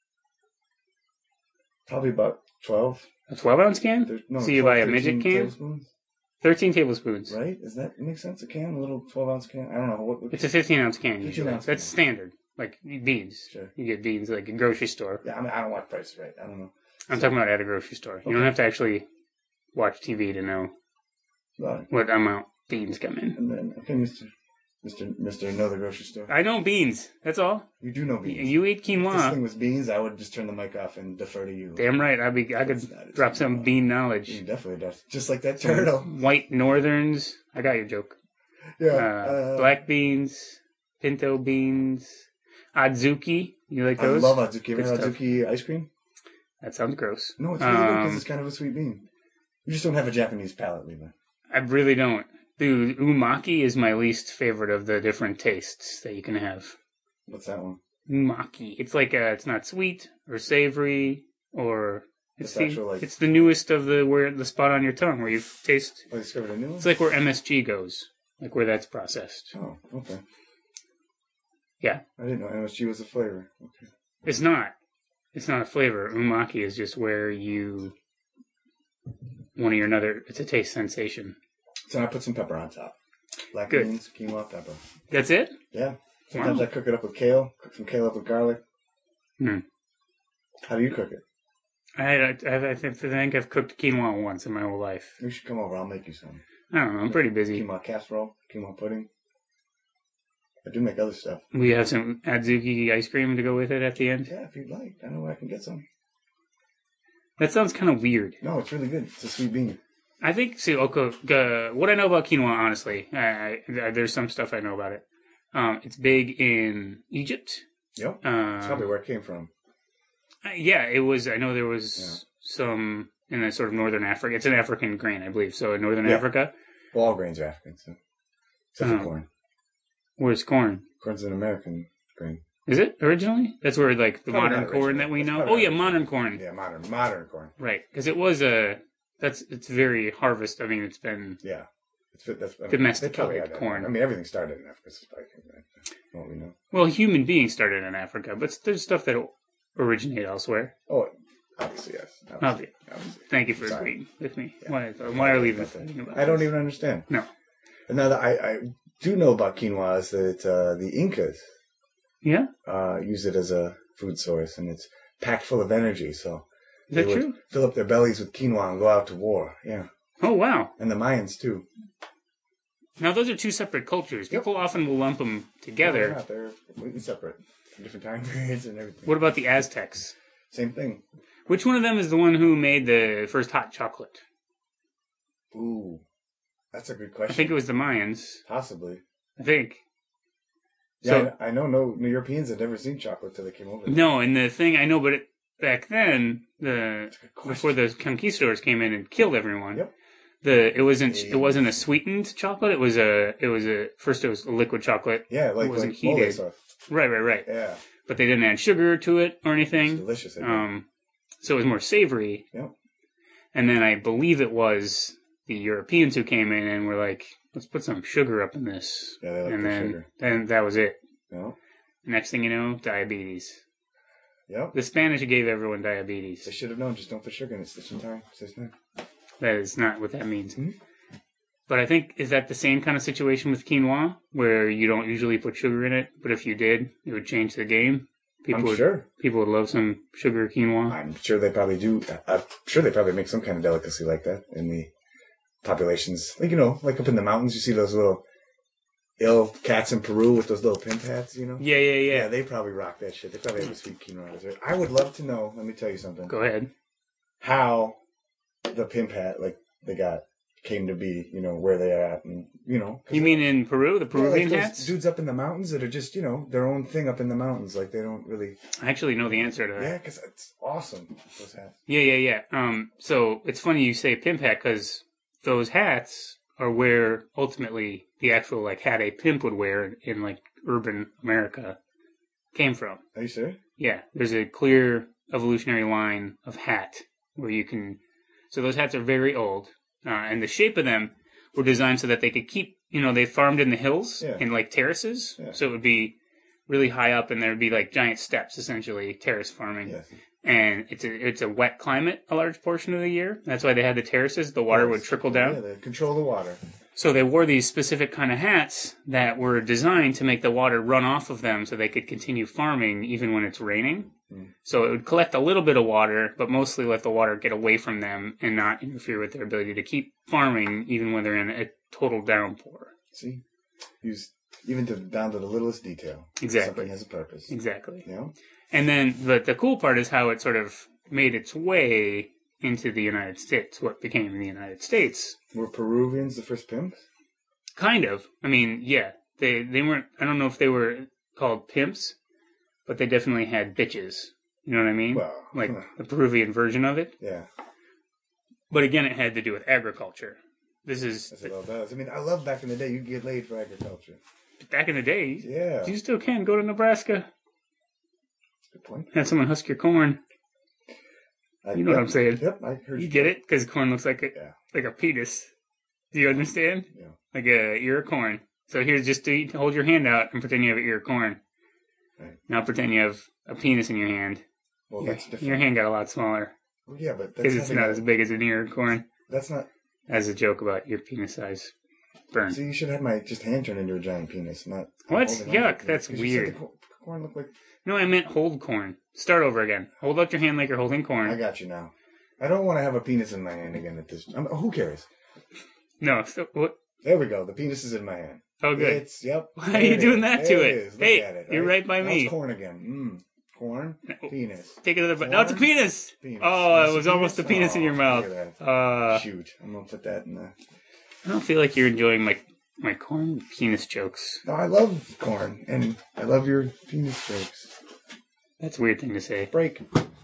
Probably about twelve. A twelve ounce can? There's, no, So you twelve, buy a midget can? tablespoons, thirteen tablespoons. right? Does that make sense? A can? A little twelve ounce can? I don't know. What, what, It's a fifteen ounce can. fifteen Usually. ounce That's can. standard. Like beans. Sure. You get beans like a grocery store. Yeah, I mean, I don't watch prices right. I don't know. I'm So- talking about at a grocery store. You Okay. don't have to actually watch T V to know Right. what amount beans come in. And then, okay, Mister Mister Mister Another grocery store. I know beans. That's all. You do know beans. You eat If this quinoa. thing was beans, I would just turn the mic off and defer to you. Damn right. I'd be. I could It's not- it's drop not some quinoa. bean You knowledge. definitely does. Just like that turtle. White Northerns. I got your joke. Yeah. Uh, uh, black beans, pinto beans, adzuki. You like I those? love adzuki. You ever Good had stuff. adzuki ice cream? That sounds gross. No, it's really good because Um, it's kind of a sweet bean. You just don't have a Japanese palate, Levi. I really don't. Dude, umaki is my least favorite of the different tastes that you can have. What's that one? Umaki. It's like uh it's not sweet or savory or it's It's the, actual, like- it's the newest of the where the spot on your tongue where you taste. Oh, you discovered a new one? It's like where M S G goes, like where that's processed. Oh, okay. Yeah. I didn't know M S G was a flavor. Okay. It's not. It's not a flavor. Umaki is just where you one of your another. It's a taste sensation. So I put some pepper on top. Black Good. beans, quinoa, pepper. That's it. Yeah. Sometimes Wow. I cook it up with kale. Cook some kale up with garlic. Hmm. How do you cook it? I I, I think I think I've cooked quinoa once in my whole life. You should come over. I'll make you some. I don't know. I'm pretty busy. Quinoa casserole, quinoa pudding. I do make other stuff. We have some adzuki ice cream to go with it at the end. Yeah, if you'd like. I know where I can get some. That sounds kind of weird. No, it's really good. It's a sweet bean. I think, see, okay, uh, what I know about quinoa, honestly, I, I, there's some stuff I know about it. Um, it's big in Egypt. Yep. Uh, That's probably where it came from. uh, yeah, it was, I know there was Yeah. some in the sort of northern Africa. It's an African grain, I believe. So in northern Yeah. Africa, Well, all grains are African, so. Except Oh. for corn. where's corn? Corn's an American grain. Is it originally? That's where, like, the Probably modern not corn originally. that we That's know. probably Oh, yeah, not modern corn. Yeah, modern modern corn. Right. Because it was a, that's, it's very harvest. I mean, it's been, Yeah. It's, that's, I mean, Domesticated they probably had that. corn. I mean, everything started in Africa, so it's probably came back to what we know. well, human beings started in Africa, but there's stuff that originated elsewhere. Oh, obviously, yes. Obviously. Obviously. obviously. Thank you for Sorry. agreeing with me. Yeah. Why, why are we even fighting about I don't this? even understand. No. Another I, I do know about quinoa is that uh, the Incas Yeah? uh, use it as a food source, and it's packed full of energy. So Is they that would true? fill up their bellies with quinoa and go out to war. Yeah, Oh, wow. and the Mayans too. Now, those are two separate cultures. Yep. People often will lump them No, they're together. not. They're completely separate, from different time periods and everything. What about the Aztecs? Same thing. Which one of them is the one who made the first hot chocolate? Ooh, that's a good I question. think it was the Mayans. Possibly. I think. Yeah, So, I, I know no, no Europeans had never seen chocolate till they came over. no, and the thing I know, but it, back then, the question. before the conquistadors came in and killed everyone, Yep. the it wasn't it wasn't a sweetened chocolate. It was a it was a first it was a liquid chocolate. Yeah, like, It wasn't like mole heated. sauce. Right, right, right. Yeah, But they didn't add sugar to it or it's anything. delicious. I think. Um, so it was more savory. Yep. And then I believe it was the Europeans who came in and were like, "Let's put some sugar up in this." Yeah, they like and the then sugar. then that was it. No. Next thing you know, diabetes. Yep. The Spanish gave everyone diabetes. They should have known. Just don't put sugar in it. Stitch and tie. Stitch and tie. That is not what that means. Mhm. But I think, is that the same kind of situation with quinoa, where you don't usually put sugar in it, but if you did, it would change the game? People I'm would, sure. People would love some sugar quinoa. I'm sure they probably do. I'm sure they probably make some kind of delicacy like that in the populations. Like, you know, like up in the mountains, you see those little ill cats in Peru with those little pimp hats, you know? Yeah, yeah, yeah. Yeah, they probably rock that shit. They probably have a sweet quinoa dessert. I would love to know, let me tell you something. Go ahead. How the pimp hat, like, they got, came to be, you know, where they are at, and, you know. You mean in Peru, the Peruvian yeah, like hats? Dudes up in the mountains that are just, you know, their own thing up in the mountains. Like, they don't really. I actually know the answer to that. Yeah, because it's awesome, those hats. Yeah, yeah, yeah. Um, so it's funny you say pimp hat because those hats are where ultimately the actual like hat a pimp would wear in, in like urban America came from. Are you sure? Yeah, there's a clear evolutionary line of hat where you can. So those hats are very old, uh, and the shape of them were designed so that they could keep. You know, they farmed in the hills Yeah. in like terraces, Yeah. so it would be really high up, and there would be like giant steps, essentially terrace farming. Yes. And it's a it's a wet climate a large portion of the year. That's why they had the terraces. The water Yes. would trickle down. Yeah, they control the water. So they wore these specific kind of hats that were designed to make the water run off of them so they could continue farming even when it's raining. Mm. So it would collect a little bit of water, but mostly let the water get away from them and not interfere with their ability to keep farming even when they're in a total downpour. See? Use even to down to the littlest detail. Exactly. Something has a purpose. Exactly. You know? And then but the cool part is how it sort of made its way into the United States, what became the United States. Were Peruvians the first pimps? Kind of. I mean, yeah. They they weren't I don't know if they were called pimps, but they definitely had bitches. You know what I mean? Well, like huh. the Peruvian version of it. Yeah. But again, it had to do with agriculture. This is That's what it all does. I mean, I love back in the day you could get laid for agriculture. back in the day. Yeah. You still can go to Nebraska. Good point. Have someone husk your corn. I, You know yep, what I'm saying? Yep, I heard You get it? Because corn looks like a Yeah. like a penis. Do you understand? Yeah. Like a ear of corn. So here's just to eat, hold your hand out and pretend you have an ear of corn. Right. Now pretend you have a penis in your hand. Well, your, that's different. your hand got a lot smaller Well, yeah, but that's because it's having not a- as big as an ear of corn. That's not. As a joke about your penis size burn. See, you should have my just hand turn into a giant penis, not. What? holding on to Yuck, it. that's 'Cause you said weird. the co- corn looked like. No, I meant hold corn. Start over again. Hold out your hand like you're holding corn. I got you now. I don't want to have a penis in my hand again at this. I'm, who cares? No, so what? There we go. The penis is in my hand. Oh, good. It's yep. Why there are you it doing is. that There to it it? is. Look Hey, at it, you're right by now me. It's corn again. Mm. Corn. Penis. Take another bite. No, it's a Corn, penis. Penis. Oh, It's it was almost a penis in your Oh, mouth. look at that. Uh, Shoot, I'm gonna put that in the. I don't feel like you're enjoying my my corn penis jokes. No, I love corn, and I love your penis jokes. That's a weird thing to say. Break.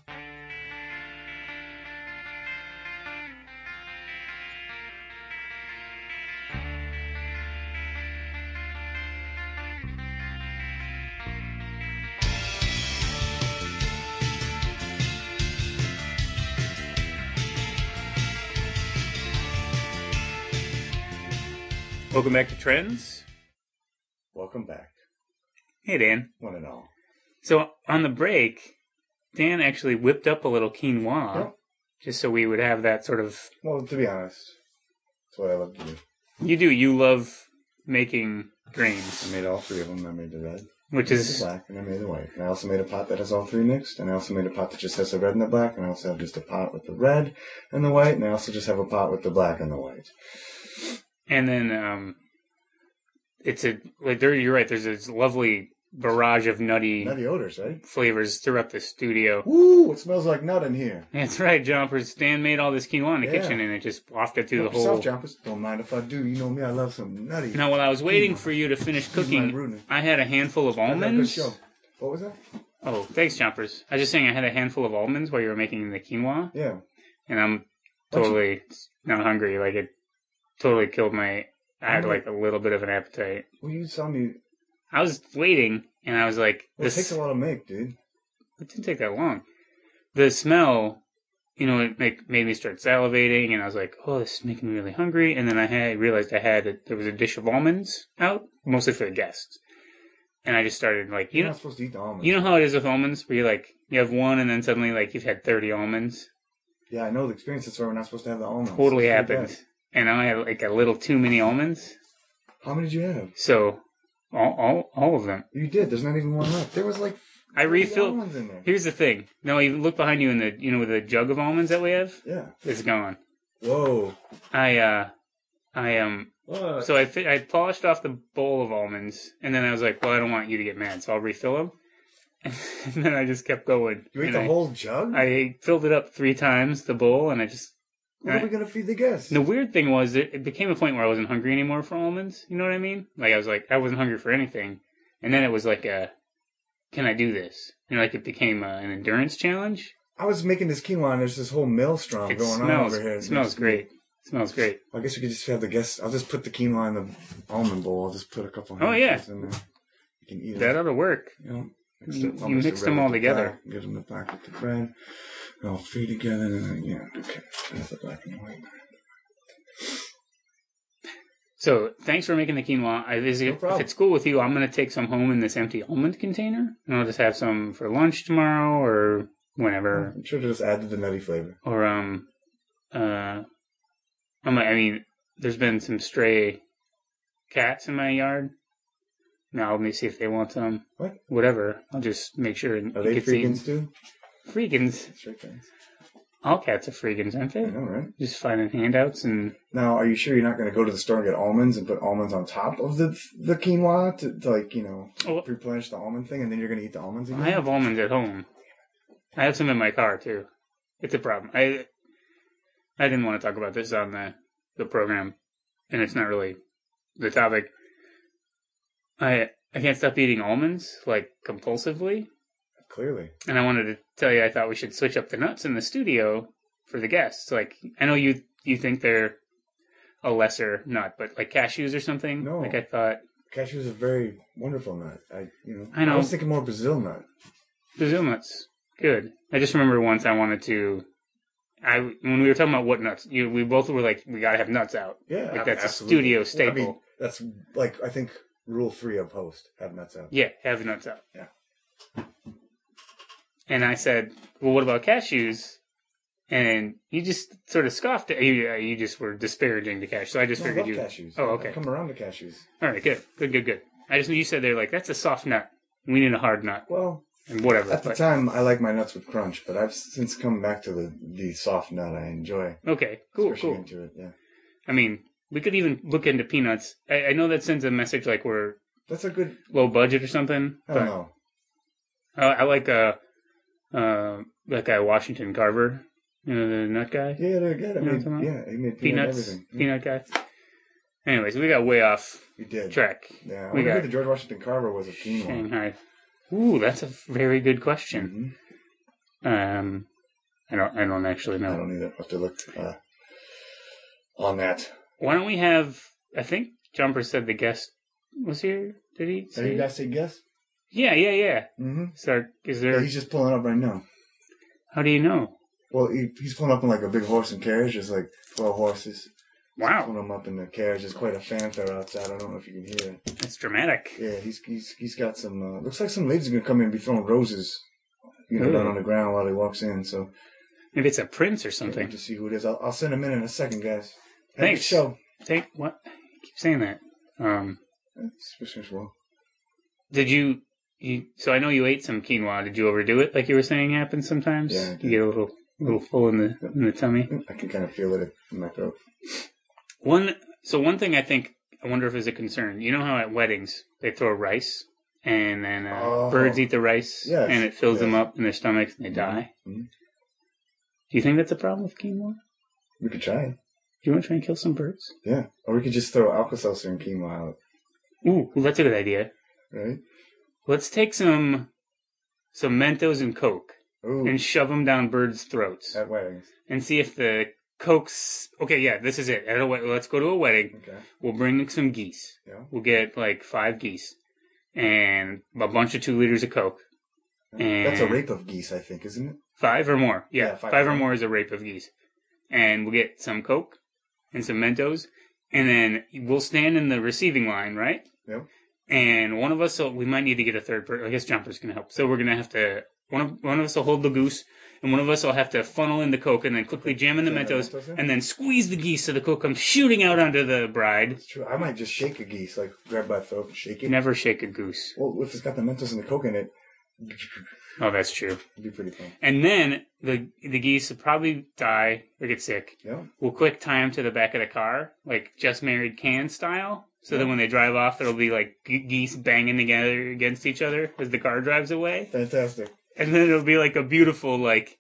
Welcome back to Trends. Welcome back, Hey, Dan. one and all. So on the break, Dan actually whipped up a little quinoa Yep. just so we would have that sort of. Well, to be honest, that's what I love to do. You do. You love making I grains, made all three of them. I made the red, which I made the is black, and I made the white. And I also made a pot that has all three mixed, and I also made a pot that just has the red and the black, and I also have just a pot with the red and the white, and I also just have a pot with the black and the white. and then um, it's a like there. You're right. There's this lovely barrage of nutty, Nutty odors, right? flavors throughout the studio. Woo! It smells like nut in here. That's right, Jumpers. Dan made all this quinoa in the Yeah. kitchen, and it just wafted through Help the whole. yourself, Jumpers. Don't mind if I do. You know me. I love some nutty. Now, while I was waiting Quinoa. for you to finish Excuse my cooking, rudeness. I had a handful of I had a good almonds. show. What was that? Oh, thanks, Jumpers. I was just saying I had a handful of almonds while you were making the quinoa, Yeah. and I'm Don't you- totally not hungry. Like, it totally killed my... I had, Oh. like, a little bit of an appetite. Well, you saw me. I was waiting, and I was like, Well, this... it takes a lot to make, dude. It didn't take that long. The smell, you know, it make, made me start salivating, and I was like, oh, this is making me really hungry. And then I had realized I had, a, there was a dish of almonds out, mostly for the guests. And I just started, like, you You're know, not supposed to eat the almonds. you know how it is with almonds, where you like, you have one, and then suddenly, like, you've had thirty almonds? Yeah, I know the experience. That's why we're not supposed to have the almonds. Totally It's pretty happened. bad. And I had, like, a little too many almonds. How many did you have? So, all, all, all of them. You did. There's not even one left. There was like I refilled. Almonds in there. Here's the thing. No, you look behind you in the you know with the jug of almonds that we have. Yeah. It's gone. Whoa. I uh, I um. What? So I fi- I polished off the bowl of almonds, and then I was like, well, I don't want you to get mad, so I'll refill them. And then I just kept going. You ate And the I, whole jug? I filled it up three times the bowl, and I just. What are we gonna feed the guests? The weird thing was it, it became a point where I wasn't hungry anymore for almonds. You know what I mean? Like I was like I wasn't hungry for anything, and then it was like a, can I do this? You know, like it became a, an endurance challenge. I was making this quinoa, and there's this whole maelstrom It going smells, on over here. It smells great. It smells great. I guess we could just have the guests. I'll just put the quinoa in the almond bowl. I'll just put a couple. Oh, yeah. in there. You can eat That it. ought to work. You know, mix You- it- I'll you mix mix the them bread all with the together. black, Get them the black with the bread. They'll feed together, and then yeah, okay. That's the black and white. So thanks for making the quinoa. I, is it, if problem. it's cool with you, I'm going to take some home in this empty almond container, and I'll just have some for lunch tomorrow or whenever. I'm sure to just add to the nutty flavor. Or um, uh, I'm, I mean, there's been some stray cats in my yard. Now let me see if they want some. What? Whatever. I'll just make sure it Are they gets eaten. freakins too? Freakins. Straight things. All cats are freakins, aren't I they? know, right? Just finding handouts and Now, are you sure you're not going to go to the store and get almonds and put almonds on top of the the quinoa to, to like, you know, Oh. replenish the almond thing, and then you're going to eat the almonds again? I have almonds at home. I have some in my car too. It's a problem. I I didn't want to talk about this on the the program, and it's not really the topic. I I can't stop eating almonds like compulsively, Clearly. and I wanted to tell you I thought we should switch up the nuts in the studio for the guests. Like I know you you think they're a lesser nut, but like cashews or something. No. Like I thought Cashew is a very wonderful nut. I, you know, I know. I was thinking more Brazil nut. Brazil nuts. Good. I just remember once I wanted to. I when we were talking about what nuts, you we both were like, we gotta have nuts out. Yeah, Like that's absolutely. a studio Yeah, I staple. mean, that's like I think rule three of host: have nuts out. Yeah, have nuts out. Yeah. And I said, well, what about cashews? And you just sort of scoffed at you. uh, You just were disparaging the cashews. So I just No, I figured love you. cashews. Oh, okay. I've come around to cashews. All right, good, good, good, good. I just you said they're like that's a soft nut. We need a hard nut Well, and whatever. at the but- time, I like my nuts with crunch, but I've since come back to the, the soft nut I enjoy. okay, cool, Especially cool. into it, yeah. I mean, we could even look into peanuts. I, I know that sends a message like we're That's a good. low budget or something. I don't but know. I, I like uh, uh, that guy Washington Carver, you know, the nut guy, Yeah, they're good. I You know mean, what I'm talking yeah, he made peanut peanuts, everything. Yeah, peanut guy. Anyways, we got way off we did. track. Yeah, I We wonder got- who the George Washington Carver was a quinoa. Shanghai. Ooh, that's a very good question. Mhm. Um, I don't, I don't actually know. I don't either. I'll have to look uh, on that. Why don't we have? I think Jumper said the guest was here. Did he? Are Say you guys say guess? Yeah, yeah, yeah. Mm-hmm. Start. Is Yeah, there? he's just pulling up right now. How do you know? Well, he, he's pulling up in like a big horse and carriage. There's like twelve horses. Wow, Pulling him up in the carriage. There's quite a fanfare outside. I don't know if you can hear it. that's dramatic. Yeah, he's he's he's got some. Uh, looks like some ladies are gonna come in and be throwing roses, you know, Ooh. down on the ground while he walks in. So Maybe it's a prince or I something. have to see who it is. I'll, I'll send him in in a second, guys. Have a Thanks. good show. Think what? I keep saying that. Um, It's- it's well. did you? You? So I know you ate some quinoa. Did you overdo it? Like you were saying, happens sometimes. Yeah, I did. You get a little, little full in the in the tummy. I can kind of feel it in my throat. One. So one thing I think I wonder if is a concern. You know how at weddings they throw rice and then uh, Oh. birds eat the rice Yes, and it fills them yes. up in their stomachs and they die. Mhm. Do you think that's a problem with quinoa? We could try it. Do you want to try and kill some birds? Yeah, or we could just throw Alka-Seltzer and quinoa out, Ooh, that's a good idea. right? Let's take some some Mentos and Coke Ooh, and shove them down birds' throats at weddings. and see if the Coke's okay. Yeah, this is it. At a, wed- let's go to a wedding. Okay. We'll bring some geese. Yeah. We'll get like five geese and a bunch of two liters of Coke. And That's a rape of geese, I think, isn't it? Five or more. Yeah, Yeah, five five, or or more. more is a rape of geese. And we'll get some Coke and some Mentos. And then we'll stand in the receiving line, right? Yep. And one of us, will, we might need to get a third person. I guess Jumper's going to help. So we're going to have to, one of, one of us will hold the goose, and one of us will have to funnel in the Coke and then quickly jam in the Jam the Mentos, Mentos in? and then squeeze the geese so the Coke comes shooting out onto the bride. It's true. I might just shake a geese, like grab by the throat and shake it. Never shake a goose. Well, if it's got the Mentos and the Coke in it, Oh, that's true. It'd be pretty fun. And then the the geese will probably die or get sick. Yeah. We'll quick tie them to the back of the car, like Just Married Can style. So that when they drive off, there'll be like ge- geese banging together against each other as the car drives away. Fantastic. And then it'll be like a beautiful, like,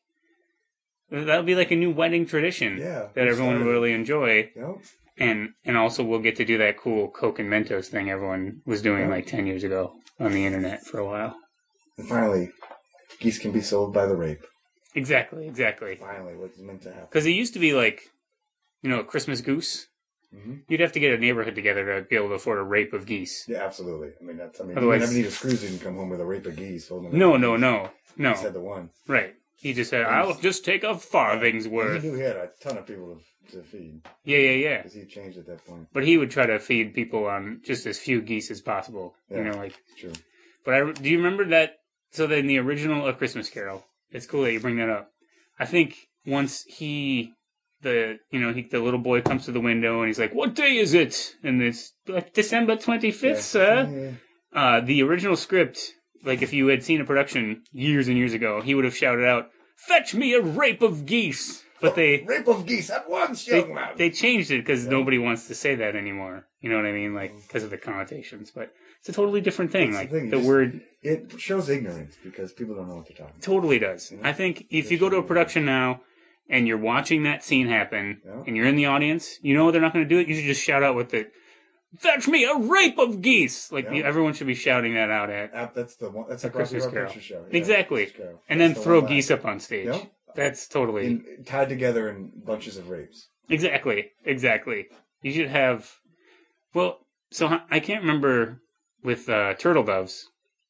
that'll be like a new wedding tradition Yeah. that everyone will really enjoy. Yep. And and also we'll get to do that cool Coke and Mentos thing everyone was doing Yeah. like ten years ago on the internet for a while. And finally, geese can be sold by the rape. Exactly, exactly. Finally, what's meant to happen. Because it used to be like, you know, a Christmas goose. Mm-hmm. You'd have to get a neighborhood together to be able to afford a rape of geese. Yeah, absolutely. I mean, that's, I mean, Otherwise- you never need a cruise and come home with a rape of geese. Holding a No, rape no, of no, no. geese. He said the one. Right. He just said, I'll just take a farthing's He worth. knew he had a ton of people to, to feed. Yeah, yeah, yeah. Because he changed at that point. But he would try to feed people on just as few geese as possible. Yeah. You know, like. True. But I, do you remember that? So then the original A Christmas Carol. It's cool that you bring that up. I think once he, the you know, he, the little boy comes to the window and he's like, "What day is it?" And it's like December twenty-fifth, Yeah. sir. Yeah. Uh, the original script, like if you had seen a production years and years ago, he would have shouted out, "Fetch me a rape of geese!" But they Rape of geese at once, they, young man. they changed it because Yeah. nobody wants to say that anymore. You know what I mean? Like because of the connotations. But it's a totally different thing. That's the Like thing, you the just- word It shows ignorance because people don't know what they're talking about. totally does. Yeah. I think if you go to a production now and you're watching that scene happen Yeah. and you're in the audience, you know they're not going to do it. You should just shout out with it. Fetch me a rape of geese! Like Yeah. the, everyone should be shouting that out at, Uh, That's the one. That's A a Christmas Christmas Carol. Picture Show. Yeah, Exactly. Christmas Carol. and then That's the throw one geese line. up on stage. Yeah. That's totally In, tied together in bunches of rapes. exactly exactly. You should have. Well, so h- I can't remember with uh, turtle doves.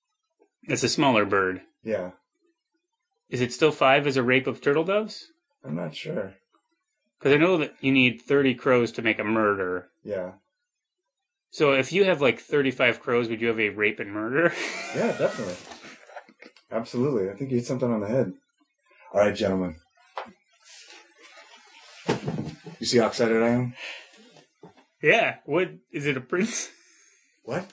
It's a smaller bird. Yeah, Is it still five as a rape of turtle doves? I'm not sure. Because I know that you need thirty crows to make a murder. Yeah, So if you have like thirty-five crows, would you have a rape and murder? yeah, definitely, absolutely. I think you hit something on the head. All right, gentlemen. You see how excited I am? Yeah. What is it? A prince? What?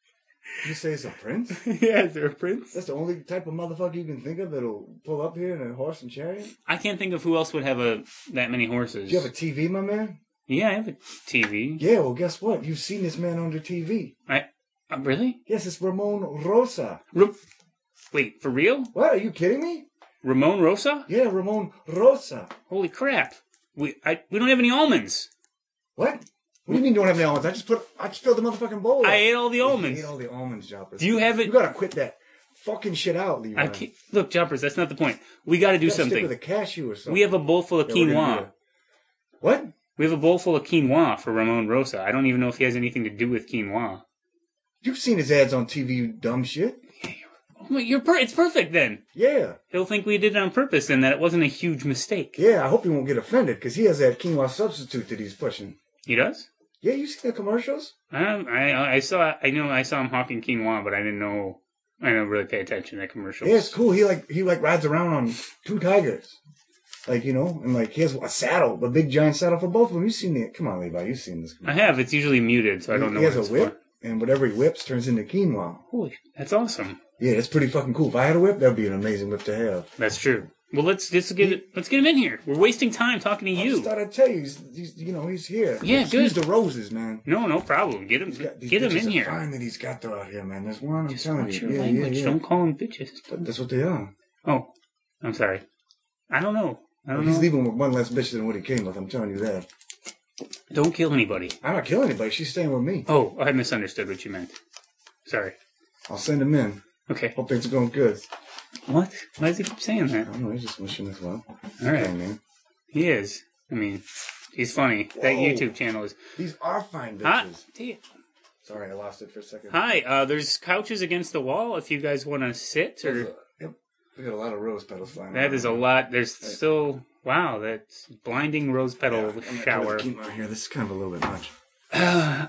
Did you say it's a prince? Yeah. Is there a prince? That's the only type of motherfucker you can think of that'll pull up here in a horse and chariot? I can't think of who else would have a that many horses. Do you have a T V, my man? Yeah, I have a T V. Yeah, well, guess what? You've seen this man on the T V. I uh, really? Yes, it's Ramon Rosa. Ra- Wait, for real? What? Are you kidding me? Ramon Rosa? Yeah, Ramon Rosa. Holy crap! We I we don't have any almonds. What? What do you mean you don't have any almonds? I just put, I just filled the motherfucking bowl. I up. ate all the You almonds. ate all the almonds, Joppers. Do you have it? You gotta quit that fucking shit out, Leroy. I can't, look, jumpers. That's not the point. We got to do You gotta stick something. with a cashew or something. We have a bowl full of Yeah, we're gonna do quinoa. it. What? We have a bowl full of quinoa for Ramon Rosa. I don't even know if he has anything to do with quinoa. You've seen his ads on T V, you dumb shit. Oh, my- you're per- it's perfect then. Yeah. He'll think we did it on purpose and that it wasn't a huge mistake. Yeah, I hope he won't get offended because he has that quinoa substitute that he's pushing. He does? Yeah, you see the commercials? Um, I I saw I know I saw him hawking quinoa, but I didn't know I didn't really pay attention to commercials. Yeah, it's cool. He like he like rides around on two tigers, like you know, and like he has a saddle, a big giant saddle for both of them. You've seen it? Come on, Levi, you've seen this. I have. It's usually muted, so I don't know. He what has it's a whip, for. and whatever he whips turns into quinoa. Holy, that's awesome. Yeah, that's pretty fucking cool. If I had a whip, that'd be an amazing whip to have. That's true. Well, let's let's get it, let's get him in here. We're wasting time talking to I you. just thought I'd tell you, he's, he's you know he's here. Yeah, Excuse good. the roses, man. No, no problem. Get him He's got- these get him bitches in are here. Fine that he's got though out here, man. There's one. I'm Just telling watch you. your Yeah, language. yeah, yeah. Don't call them bitches. But that's what they are. Oh, I'm sorry. I don't know. I don't He's know. leaving with one less bitch than what he came with. I'm telling you that. Don't kill anybody. I'm not killing anybody. She's staying with me. Oh, I misunderstood what you meant. Sorry. I'll send him in. Okay. Hope things are going good. What? Why does he keep saying I that? don't know. He's just wishing us well. All right. Okay, man. He is. I mean, he's funny. That Whoa. YouTube channel is. These are fine Hi. bitches. Sorry, I lost it for a second. Hi. Uh, there's couches against the wall. If you guys want to sit, There's or a- Yep. We got a lot of rose petals flying that around. is a lot. There's still wow. That's blinding rose petal Yeah, I'm gonna shower. Keep out here. This is kind of a little bit much. Uh,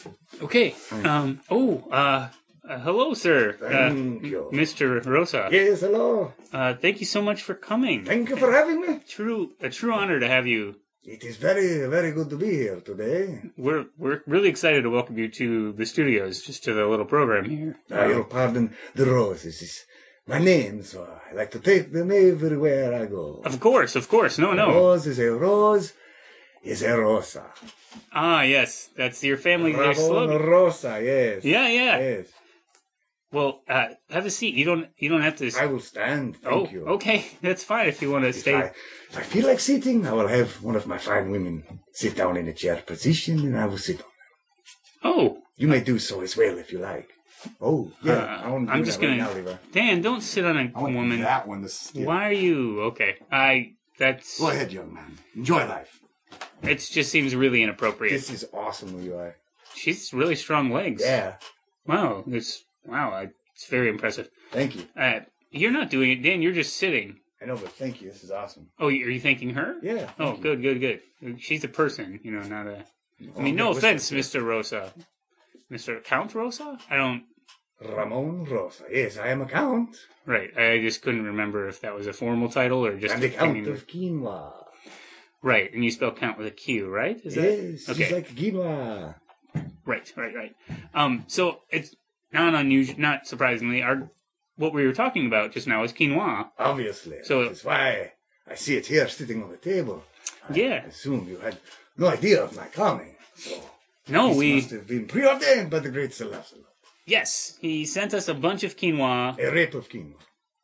okay. Um. Oh. Uh. uh hello, sir. Uh, Thank you. Mister Rosa. Yes, hello. Uh. Thank you so much for coming. Thank you for having me. True. A true honor to have you. It is very, very good to be here today. We're we're really excited to welcome you to the studios, just to the little program here. Uh, you'll pardon the roses. It's my name, so I like to take them everywhere I go. Of course, of course. No, A no. rose is a rose, is a rosa. Ah, yes. That's your family's their Ramon slogan. Rosa, yes. Yeah, yeah. Yes. Well, uh, have a seat. You don't. You don't have to. I will stand. Thank oh, you. okay. That's fine if you want to If stay. I, if I feel like sitting, I will have one of my fine women sit down in a chair position, and I will sit on. Oh, You may do so as well if you like. Oh, yeah. Uh, I want to I'm do just that right gonna- now, Levi. Dan, don't sit on a I want woman. that one to skip. Why are you okay? I. That's. Go ahead, young man. Enjoy life. It just seems really inappropriate. This is awesome, Levi. She's really strong legs. Yeah. Wow. It's wow. I, it's very impressive. Thank you. Uh, you're not doing it, Dan. You're just sitting. I know, but thank you. This is awesome. Oh, are you thanking her? Yeah. Oh, thank you. good, good, good. She's a person, you know, not a. I mean, Oh, no yeah, offense, listen. Mister Rosa. Mister Count Rosa? I don't. Ramon Rosa. Yes, I am a count. Right. I just couldn't remember if that was a formal title or just And a the count thing in- of quinoa. Right. And you spell count with a Q, right? Is that Yes, okay? just like quinoa. Right, right, right. Um, so it's not unusual, not surprisingly, our what we were talking about just now is quinoa. Obviously. So- That's why I see it here sitting on the table. I Yeah. assume you had no idea of my coming. So No, this we must have been preordained by the great Celestial. yes, he sent us a bunch of quinoa. A rape of quinoa.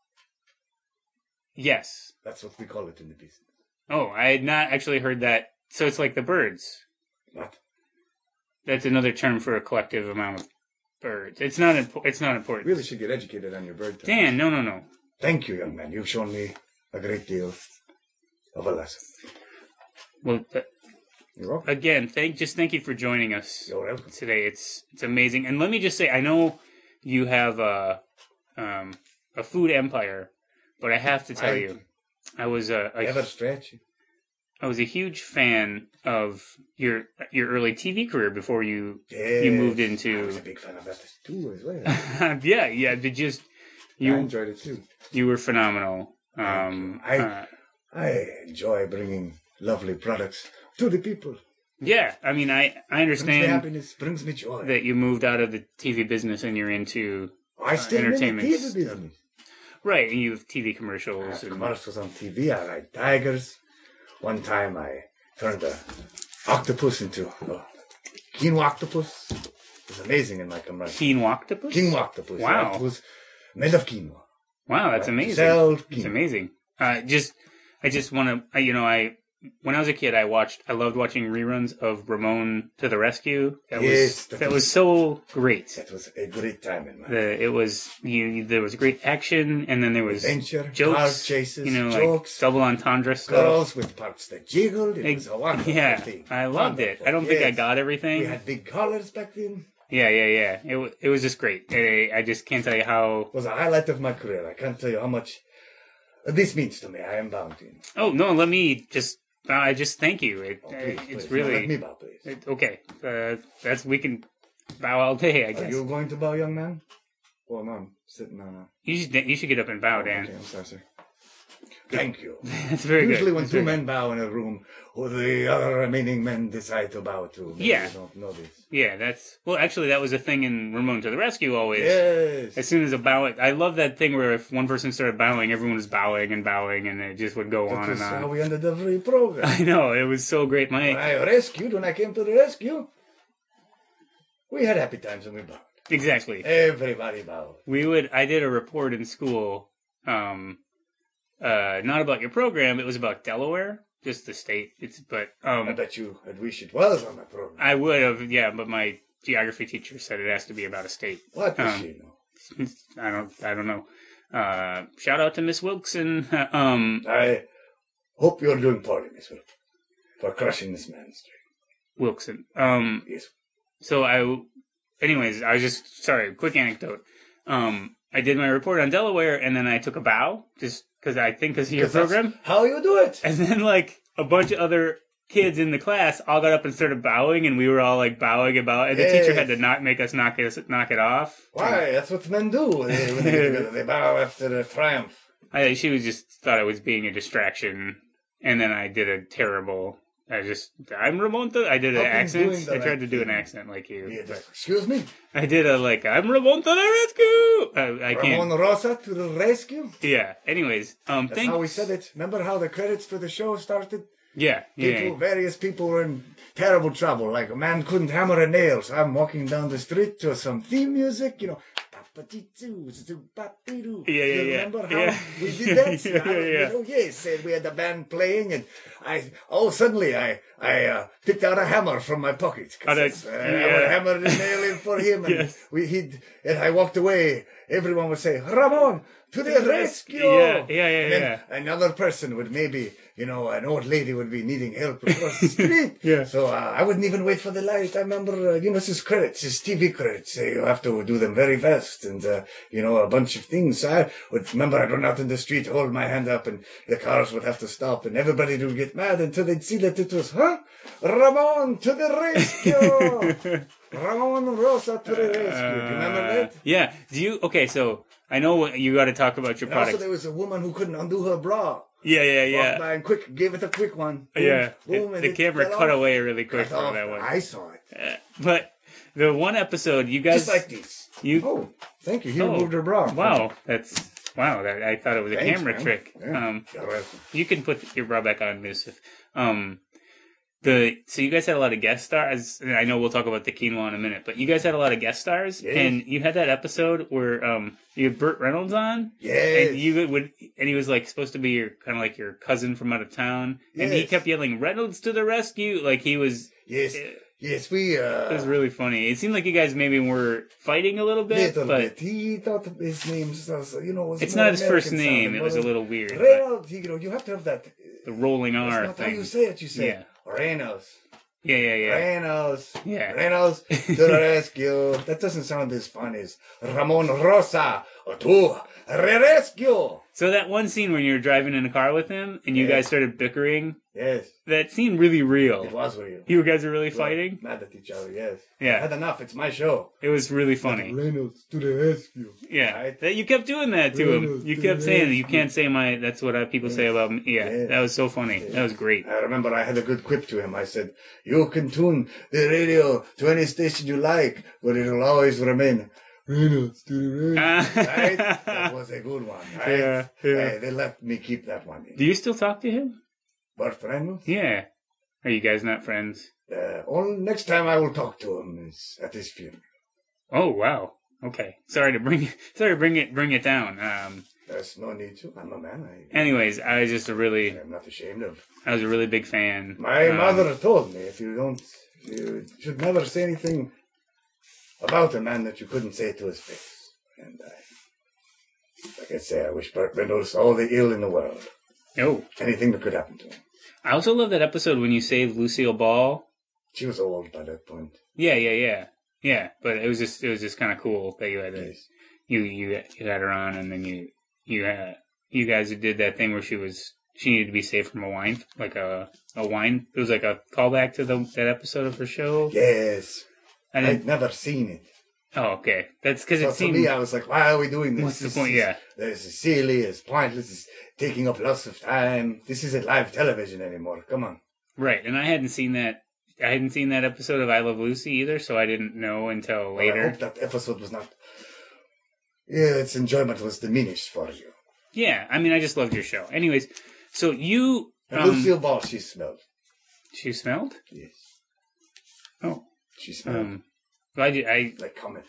Yes. That's what we call it in the business. Oh, I had not actually heard that. So it's like the birds. What? That's another term for a collective amount of birds. It's not. Impo- it's not important. Really should get educated on your bird tongue. Dan, no, no, no. Thank you, young man. You've shown me a great deal of a lesson. Well, uh, You're welcome. again, thank just thank you for joining us You're welcome. today. It's it's amazing. And let me just say, I know you have a um, a food empire, but I have to tell I- you, I was a, a Never stretch. I was a huge fan of your your early T V career before you Yes. you moved I was into a big fan of that too, as well. yeah yeah did just I you enjoyed it too. you were phenomenal. Um, I- uh, I enjoy bringing lovely products to the people. yeah, I mean I I Brings me understand happiness, brings me joy. that you moved out of the T V business and you're into I still in the T entertainment V stuff. business. right, and you have T V commercials and Commercials on T V. I ride tigers. One time I turned a octopus into a king octopus. It was amazing in my commercial. quinoa octopus. King octopus. Wow. It was made of quinoa. Wow, that's Right, amazing. sell It's quinoa. amazing. Uh, just I just want to you know I when I was a kid I watched I loved watching reruns of Ramon to the Rescue. That Yes, was that that was- was so great. That was a great time in my life. The, it was you. There was great action, and then there was Adventure, jokes, car chases, you know, jokes, like double entendre stuff. girls with parts that jiggled. It was Ex- a wonderful yeah, thing. I loved it. Wonderful. I don't think I Yes. got everything. We had big collars back then. Yeah, yeah, yeah. It wa- it was just great. I, I just can't tell you how. It was a highlight of my career. I can't tell you how much this means to me. I am bound to you. Oh no, let me just. Uh, I just thank you. It, Oh, uh, please, it's please. No, let me really bow, please. it, okay. Uh, that's we can bow all day. I Are guess you going to bow, young man? Well, no, I'm sitting on a... you should you should get up and bow, Oh, Dan. okay, I'm sorry, sir. Thank you. That's very Usually good. when That's two very men bow in a room, who the other remaining men decide to bow to. Maybe Yeah. You don't know this. good. Yeah, that's well. Actually, that was a thing in Ramon to the Rescue. Always. Yes. As soon as a bow, I love that thing where if one person started bowing, everyone was bowing and bowing, and it just would go That on was and how on. we ended every program. I know it was so great. When My I rescued, when I came to the rescue, we had happy times and we bowed. exactly. Everybody bowed. We would. I did a report in school, um, uh, not about your program. It was about Delaware, just the state. It's but I um, bet you had wished it was on my program. I would have yeah, but my geography teacher said it has to be about a state. What does um, she know? I don't. I don't know. Uh, shout out to Miss Wilkson. um, I hope you're doing poorly, Miss Wilk, for crushing this man's dream. Wilkson. Um, Yes. So I, anyways, I was just sorry. Quick anecdote. Um, I did my report on Delaware, and then I took a bow just because I think because of your 'Cause that's program. how you do it. And then like a bunch of other kids in the class all got up and started bowing, and we were all like bowing about. And the teacher had to Yes. not make us knock it knock it off. Why? That's what men do when they, when they get together. They bow after a triumph. I, she was just thought I was being a distraction, and then I did a terrible I just, I'm Ramon. To, I did an I've been accent. doing the I tried right to do an thing. accent like you. Yeah, but excuse me? I did a, like, I'm Ramon to the rescue! I, I can't. Ramon Rosa to the rescue? Yeah, anyways. Um, That's thank, how we said it. Remember how the credits for the show started? Yeah, yeah. People, various people were in terrible trouble. Like a man couldn't hammer a nail, so I'm walking down the street to some theme music, you know. Yeah, yeah, You yeah. remember how Yeah. we did that? Yeah, yeah, yeah. You know, yes, and we had the band playing, and I oh suddenly I I uh, picked out a hammer from my pocket. 'Cause Oh, that's, that's- uh, I yeah. would hammer the nail in for him, and Yes. we he'd and I walked away. Everyone would say, "Ramon, to the rescue!" Yeah, yeah, yeah, And then yeah. another person would maybe, you know, an old lady would be needing help across the street. Yeah. So uh, I wouldn't even wait for the light. I remember, uh, you know, this is credits, this is T V credits. Uh, you have to do them very fast and, uh, you know, a bunch of things. So I would remember I'd run out in the street, hold my hand up, and the cars would have to stop, and everybody would get mad until they'd see that it was, huh? Ramon to the rescue! Ramon Rosa to the rescue. Do you remember that? Yeah. Do you, okay, so I know what- you got to talk about your And also, product. there was a woman who couldn't undo her bra. Yeah, yeah, Walked yeah. by and quick, gave it a quick one. Boom, Yeah. boom, It- and the it camera fell cut off. away really quick Cut for off. that one. I saw it. Uh, But the one episode, you guys. Just like this. You, Oh, thank you. He Oh, removed her bra. Wow, that's. Wow, that, I thought it was a Thanks, camera man. trick. Yeah. Um, You're welcome. You can put your bra back on, Yusuf. Um, the so you guys had a lot of guest stars. And I know we'll talk about the quinoa in a minute, but you guys had a lot of guest stars, Yes. and you had that episode where um you had Burt Reynolds on, Yes. and you would and he was like supposed to be your kind of like your cousin from out of town, and he Yes. kept yelling "Reynolds to the rescue!" Like he was. Yes. It, Yes, we, uh... it was really funny. It seemed like you guys maybe were fighting a little bit, little but bit. He thought his name, was, you know, was it's more not his first American name. sounding, It was a wasn't little weird. but Reynolds, you know, you have to have that. the rolling That's R not how thing. you say it. You say Yeah. Reynolds. Yeah, yeah, yeah. Reynolds. Yeah. Reynolds to the rescue. That doesn't sound as fun as Ramon Rosa to the rescue. So that one scene when you were driving in a car with him and you Yeah. guys started bickering, Yes, that seemed really real. it was real. You guys were really We were fighting? Mad at each other, yes. Yeah. I had enough. It's my show. It was really funny. Reynolds to the rescue. Yeah. Right? That you kept doing that to him. Reynolds You to kept the saying, you rescue. can't say my, that's what uh, people say about me. Yeah. Yeah. That was so funny. That was great. I remember I had a good quip to him. I said, you can tune the radio to any station you like, but it'll always remain Reynolds to the rescue. Right? That was a good one, right? Yeah, yeah. Hey, they let me keep that one in. Do you still talk to him? Burt Reynolds? Yeah. Are you guys not friends? Uh, all, next time I will talk to him is at his funeral. Oh, wow. Okay. Sorry to bring, sorry to bring it, bring it down. Um, There's no need to. I'm a man. I, anyways, I was just a really, I'm not ashamed of. I was a really big fan. My Um, mother told me if you don't, you should never say anything about a man that you couldn't say to his face. And I, like I say, I wish Burt Reynolds all the ill in the world. Oh. Anything that could happen to him. I also love that episode when you saved Lucille Ball. She was old by that point. Yeah, yeah, yeah, yeah. But it was just, it was just kind of cool that you had to, Yes. you, you, you had her on, and then you, you had, you guys did that thing where she was, she needed to be saved from a wine, like a, a wine. It was like a callback to the that episode of her show. Yes. And I'd then, never seen it. oh, okay, that's because So it for seemed. me, I was like, why are we doing this? What's the This point? is- Yeah. This is silly, it's pointless, it's taking up lots of time. This isn't live television anymore. Come on. Right, and I hadn't seen that. I hadn't seen that episode of I Love Lucy either, so I didn't know until Well, I later. hope that episode was not. Yeah, its enjoyment was diminished for you. Yeah, I mean, I just loved your show. Anyways, so you. And Um, Lucille Ball, she smelled. she smelled. Yes. Oh, She smelled um, I, did- I like Comet.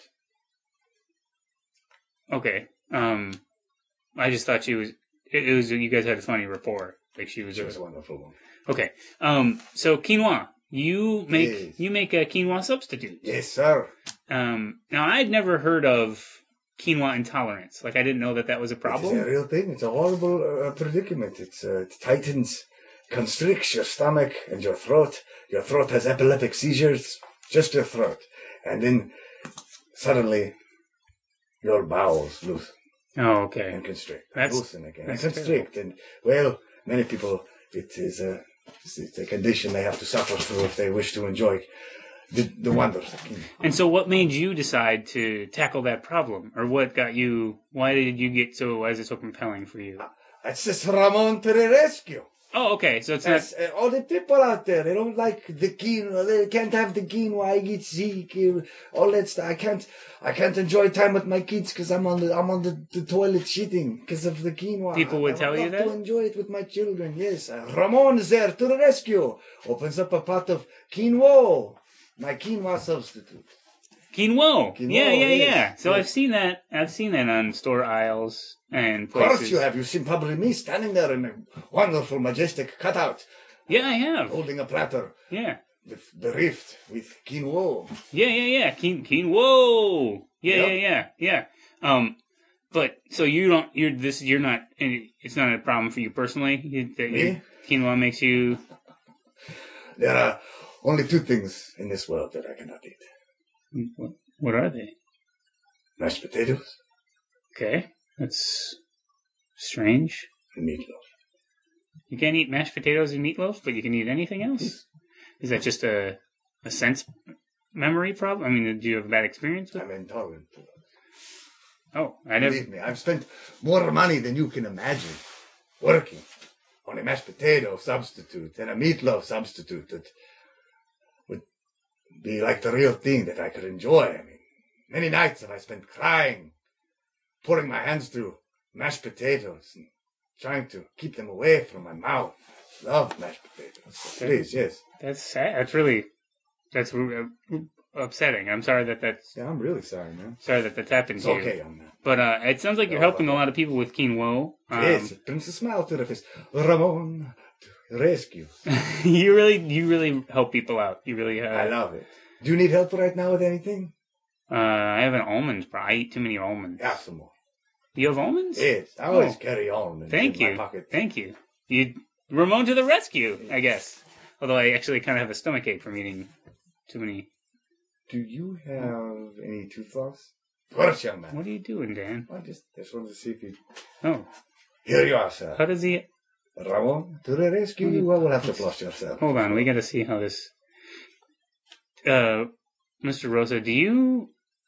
okay. Um, I just thought she was. It, it was you guys had a funny rapport. Like she was. She a- was a wonderful one. okay. Um. So quinoa. You make Yes. you make a quinoa substitute. Yes, sir. Um. Now I'd never heard of quinoa intolerance. Like I didn't know that that was a It's a problem. real thing. It's a horrible uh, predicament. It's, uh, it tightens, constricts your stomach and your throat. Your throat has epileptic seizures. Just your throat. And then suddenly your bowels loosen Oh, okay. and constrict. That's- loosen again. And that's constrict. And, well, many people, it is a, it's a condition they have to suffer through if they wish to enjoy the, the wonders. And so, what made you decide to tackle that problem, or what got you? Why did you get so? Why is it so compelling for you? It's just Ramon to the rescue. Oh, okay. So it's That's, not. uh, all the people out there, they don't like the quinoa. They can't have the quinoa. I get sick. uh, All that stuff. I can't. I can't enjoy time with my kids because I'm on the. I'm on the, the toilet shitting because of the quinoa. People would I, tell I you love that? to enjoy it with my children. Yes, uh, Ramon is there to the rescue. Opens up a pot of quinoa. My quinoa substitute. Quinoa. Quinoa, Yeah, yeah, yes, yeah. So yes. I've seen that. I've seen that on store aisles and Of places. course you have. You've seen probably me standing there in a wonderful, majestic cutout, Yeah, I have. holding a platter Yeah. with bereft with quinoa. Yeah, yeah, yeah. Quin- quinoa. Yeah, Yep. yeah, yeah, yeah. Um, but so you don't. You're this. You're not. It's not a problem for you personally. You, that you, Me? quinoa makes you. There are only two things in this world that I cannot eat. What, what are they? Mashed potatoes Okay, that's strange. and meatloaf. You can't eat mashed potatoes and meatloaf, but you can eat anything else. Is that just a a sense memory problem? I mean, did you have a bad experience with? I'm intolerant to it. Oh, I never. Believe me, I've spent more money than you can imagine working on a mashed potato substitute and a meatloaf substitute that would be like the real thing that I could enjoy. I mean, many nights have I spent crying, pouring my hands through mashed potatoes and trying to keep them away from my mouth. Love mashed potatoes. So please, yes. That's sad. That's really. That's uh, upsetting. I'm sorry that that's. Yeah, I'm really sorry, man. Sorry that that's happened It's to you. okay, young man. But uh, it sounds like you're No, helping but- a lot of people with quinoa. Um, Yes, it brings a smile to the face. Ramon to the rescue. you really, you really help people out. You really. Uh, I love it. Do you need help right now with anything? Uh, I have an almond. But I eat too many almonds. Have some more. You have almonds? Yes, I always Oh. carry almonds Thank in you. my pocket. Thank you. You, Ramon to the rescue, I guess. Although I actually kind of have a stomach ache from eating too many. Do you have any tooth floss? Of course, young man. What are you doing, Dan? I just, just wanted to see if you... Oh, Here you are, sir. how does he? Ramon, to the rescue. You will have to floss yourself. Hold on, we got to see how this. Uh, Mister Rosa, do you,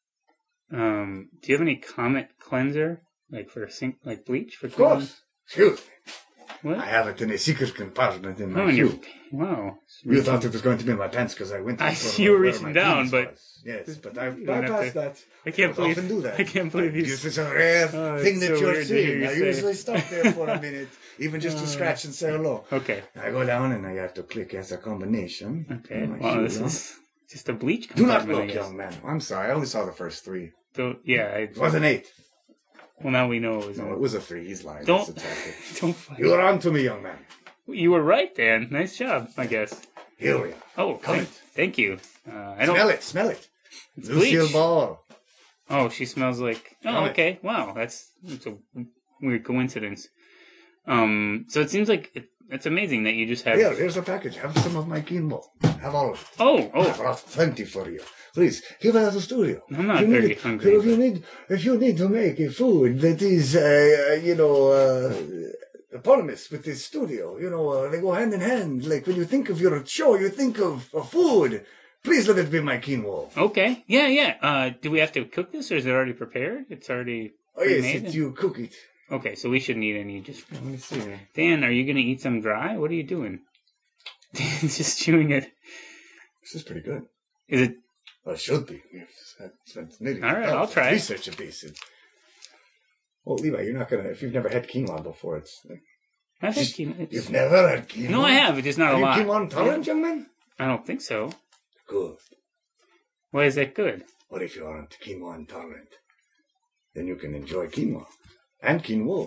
um, do you have any Comet cleanser, like for sink, like bleach for? Of course. Excuse me. What? I have it in a secret compartment in my Oh, and you're, shoe. wow. You thought it was going to be in my pants because I went to I- for you were where reaching my down, penis but- was. Yes, but I You don't have bypassed to- that. I can't don't believe. often do that. I can't believe you. This is a rare Oh, it's thing that so you're weird to hear seeing. you I say. usually stop there for a minute, even just to Uh, scratch and say hello. Okay. I go down and I have to click as a combination. Okay. on my Well, shoe, this you know. is just a bleach. Do not compartment, I look, guess. young man. I'm sorry. I only saw the first three. So, yeah. I, It was an eight. well, now we know it was. No, it was a three. He's lying. Don't. That's exactly. Don't fight. You are on to me, young man. You were right, Dan. Nice job, I guess. Here we are. Oh, Come thank, thank you. Uh, I don't. Smell it. Smell it. It's Lucille bleach. Ball. Oh, she smells like. Oh, Smell it. okay. Wow, that's, that's a weird coincidence. Um, so it seems like it, it's amazing that you just have. Here, here's a package. Have some of my quinoa. Have all of it. Oh, I oh, brought plenty for you. Please, give it at the studio. I'm not If you very need, hungry, If you need, if you need to make a food that is, uh, you know, uh, eponymous with the studio, you know, uh, they go hand in hand. Like when you think of your show, you think of, of food. Please let it be my quinoa. okay. Yeah, yeah. Uh, do we have to cook this, or is it already prepared? It's already Oh yes, pre-made? it, you cook it. Okay, so we shouldn't eat any. Just Let me see. Dan, are you gonna eat some dry? What are you doing? Dan's just chewing it. This is pretty good. Is it? Well, it should be. We've spent nearly All right, I'll try it. research a piece. And... Oh, Levi, you're not gonna. If you've never had quinoa before, it's. I think Just- you- it's- You've never had quinoa. No, I have. It's just not Are a you lot. quinoa intolerant, young man? I don't think so. Good. Why is that good? But if you aren't quinoa intolerant, then you can enjoy quinoa and quinoa.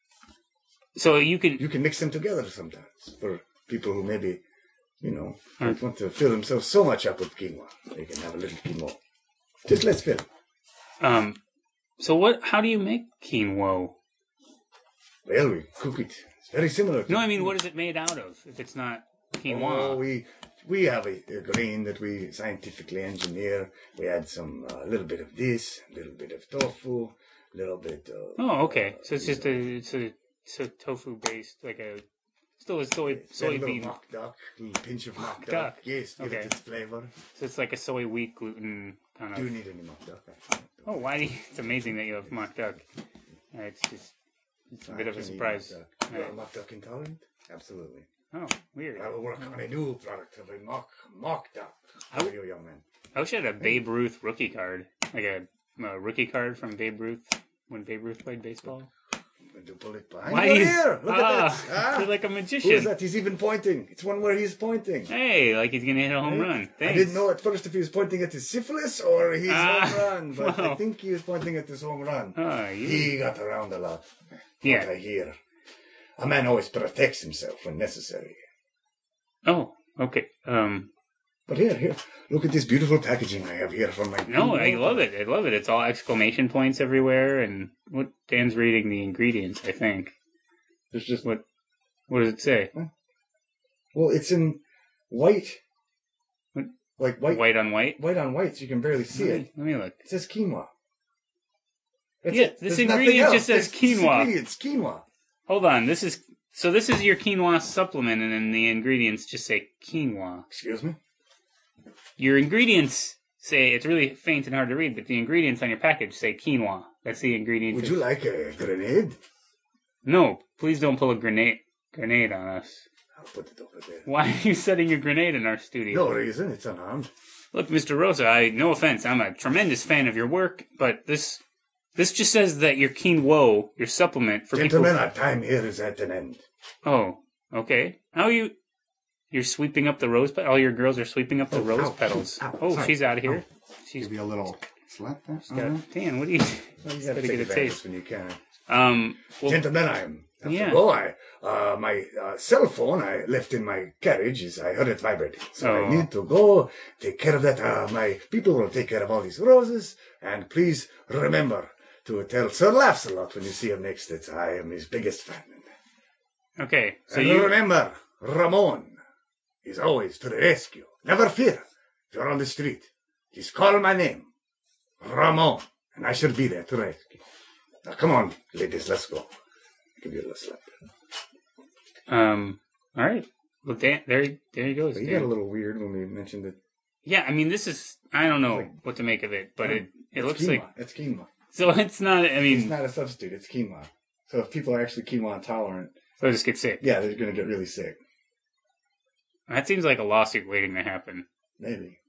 So you can. You can mix them together sometimes for people who maybe, you know, Right. don't want to fill themselves so much up with quinoa. They can have a little quinoa. Just let's fill. Um. So what? How do you make quinoa? Well, we cook it. It's very similar to No, I mean, what is it made out of? If it's not quinoa. Oh, we we have a, a grain that we scientifically engineer. We add some a uh, little bit of this, a little bit of tofu, a little bit of. Oh, okay. So it's just a it's a it's a tofu based, like a still a soy A little soybean. mock duck, a little pinch of mock duck. duck. Yes, give Okay. it its flavor. So it's like a soy wheat gluten kind Do you of. need any mock duck? I Oh, why? Do you, it's amazing that you have mock duck. Uh, it's just It's a bit of a surprise. You're a mock duck intolerant? Absolutely. Oh, weird. I will work on a new product of a mock mock duck. How are you, young man? I wish I had a Babe Ruth rookie card. Like a, a rookie card from Babe Ruth when Babe Ruth played baseball. To pull it behind Why your you- ear. Look ah, at that. Ah. You're like a Who magician. is that? He's even pointing. It's one where he's pointing. Hey, like he's gonna hit a home run. Thanks. I didn't know at first if he was pointing at his syphilis or his Ah, home run, but I wow. think he was pointing at his home run. Oh, you. He got around a lot. Yeah. What I hear. A man always protects himself when necessary. Oh, okay. Um, But here, here, look at this beautiful packaging I have here from my... no, I love it. I love it. It's all exclamation points everywhere, and what Dan's reading the ingredients. I think. There's just... What? What does it say? Well, it's in white. What? Like white, White on white. white on white, so you can barely see Let it. me, let me look. It says quinoa. That's Yeah, it. this There's nothing ingredient else. just says This- this quinoa. ingredient's quinoa. Hold on. This is so. This is your quinoa supplement, and then the ingredients just say quinoa. Excuse me? Your ingredients say it's really faint and hard to read, but the ingredients on your package say quinoa. That's the ingredient. Would you like a grenade? No, please don't pull a grenade grenade on us. I'll put it over there. Why are you setting a grenade in our studio? No reason, it's unarmed. Look, Mister Rosa, I no offense, I'm a tremendous fan of your work, but this this just says that your quinoa, your supplement for Gentlemen, people. our time here is at an end. Oh, okay. How are you? You're sweeping up the rose. Pe- all your girls are sweeping up the Oh, rose ow, petals. ow, oh, sorry. she's out of here. She's Give you a little slap there. got, Dan. What do you? Well, you She's gotta gotta take get a advantage taste. when you can. Um. Well, Gentlemen, I am. Have Yeah. to go. I, uh, my uh, cell phone I left in my carriage. Is I heard it vibrating, so Oh. I need to go take care of that. Uh, my people will take care of all these roses, and please remember to tell Sir Laughs a lot when you see him next. That I am his biggest fan. okay. So and you. remember, Ramon is always to the rescue. Never fear. If you're on the street, just call my name, Ramon, and I shall be there to rescue. Now, come on, ladies, let's go. Give you a little slap. Um. All right. Well, Dan, there, there he goes. But you Dan. got a little weird when we mentioned it. Yeah, I mean, this is. I don't know Like- what to make of it, but it it It's looks quinoa. like. It's quinoa. So it's not. I It's mean, not a substitute. It's quinoa. So if people are actually quinoa intolerant, so just get sick. yeah, they're going to get really sick. That seems like a lawsuit waiting to happen. Maybe.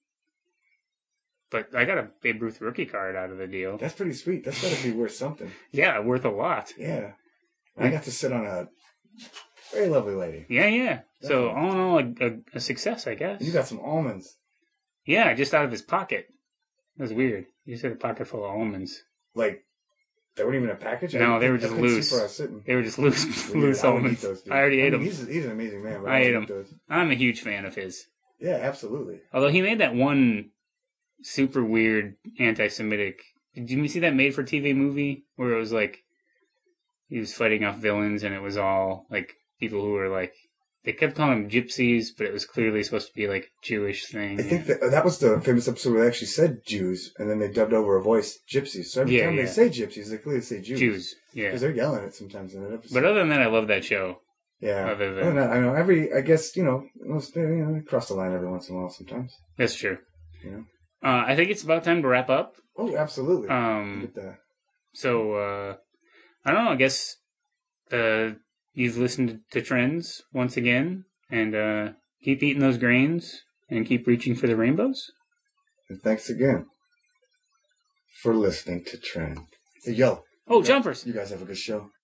But I got a Babe Ruth rookie card out of the deal. That's pretty sweet. That's got to be worth something. Yeah, worth a lot. Yeah. I got to sit on a very lovely lady. Yeah, yeah. So Definitely. all in all, a, a, a success, I guess. You got some almonds. Yeah, just out of his pocket. That was weird. He just had a pocket full of almonds. Like, they weren't even a package? I No, didn't they were think- I just couldn't see loose. where I was sitting. They were just loose, We loose need- I would almonds. eat those, dude. I already ate mean, them. He's, he's an amazing man. But I would ate eat 'em. those. I'm a huge fan of his. Yeah, absolutely. Although he made that one super weird anti-Semitic. Did you see that made-for-T V movie where it was like he was fighting off villains and it was all like people who were like they kept calling them gypsies, but it was clearly supposed to be like a Jewish thing. I think that that was the famous episode where they actually said Jews, and then they dubbed over a voice gypsies. So every Yeah, time yeah. they say gypsies, they clearly say Jews. Jews, yeah. Because they're yelling it sometimes in that episode. But other than that, I love that show. yeah. other than- Other than that, I know every. I guess you know, most, you know, they cross the line every once in a while. Sometimes. That's true. Yeah. Uh, I think it's about time to wrap up. Oh, absolutely. Um, Look at that. So, uh, I don't know, I guess, uh, you've listened to Trends once again, and, uh, keep eating those grains, and keep reaching for the rainbows. And thanks again for listening to Trend. Hey, yo. Oh, you guys- jumpers! You guys have a good show.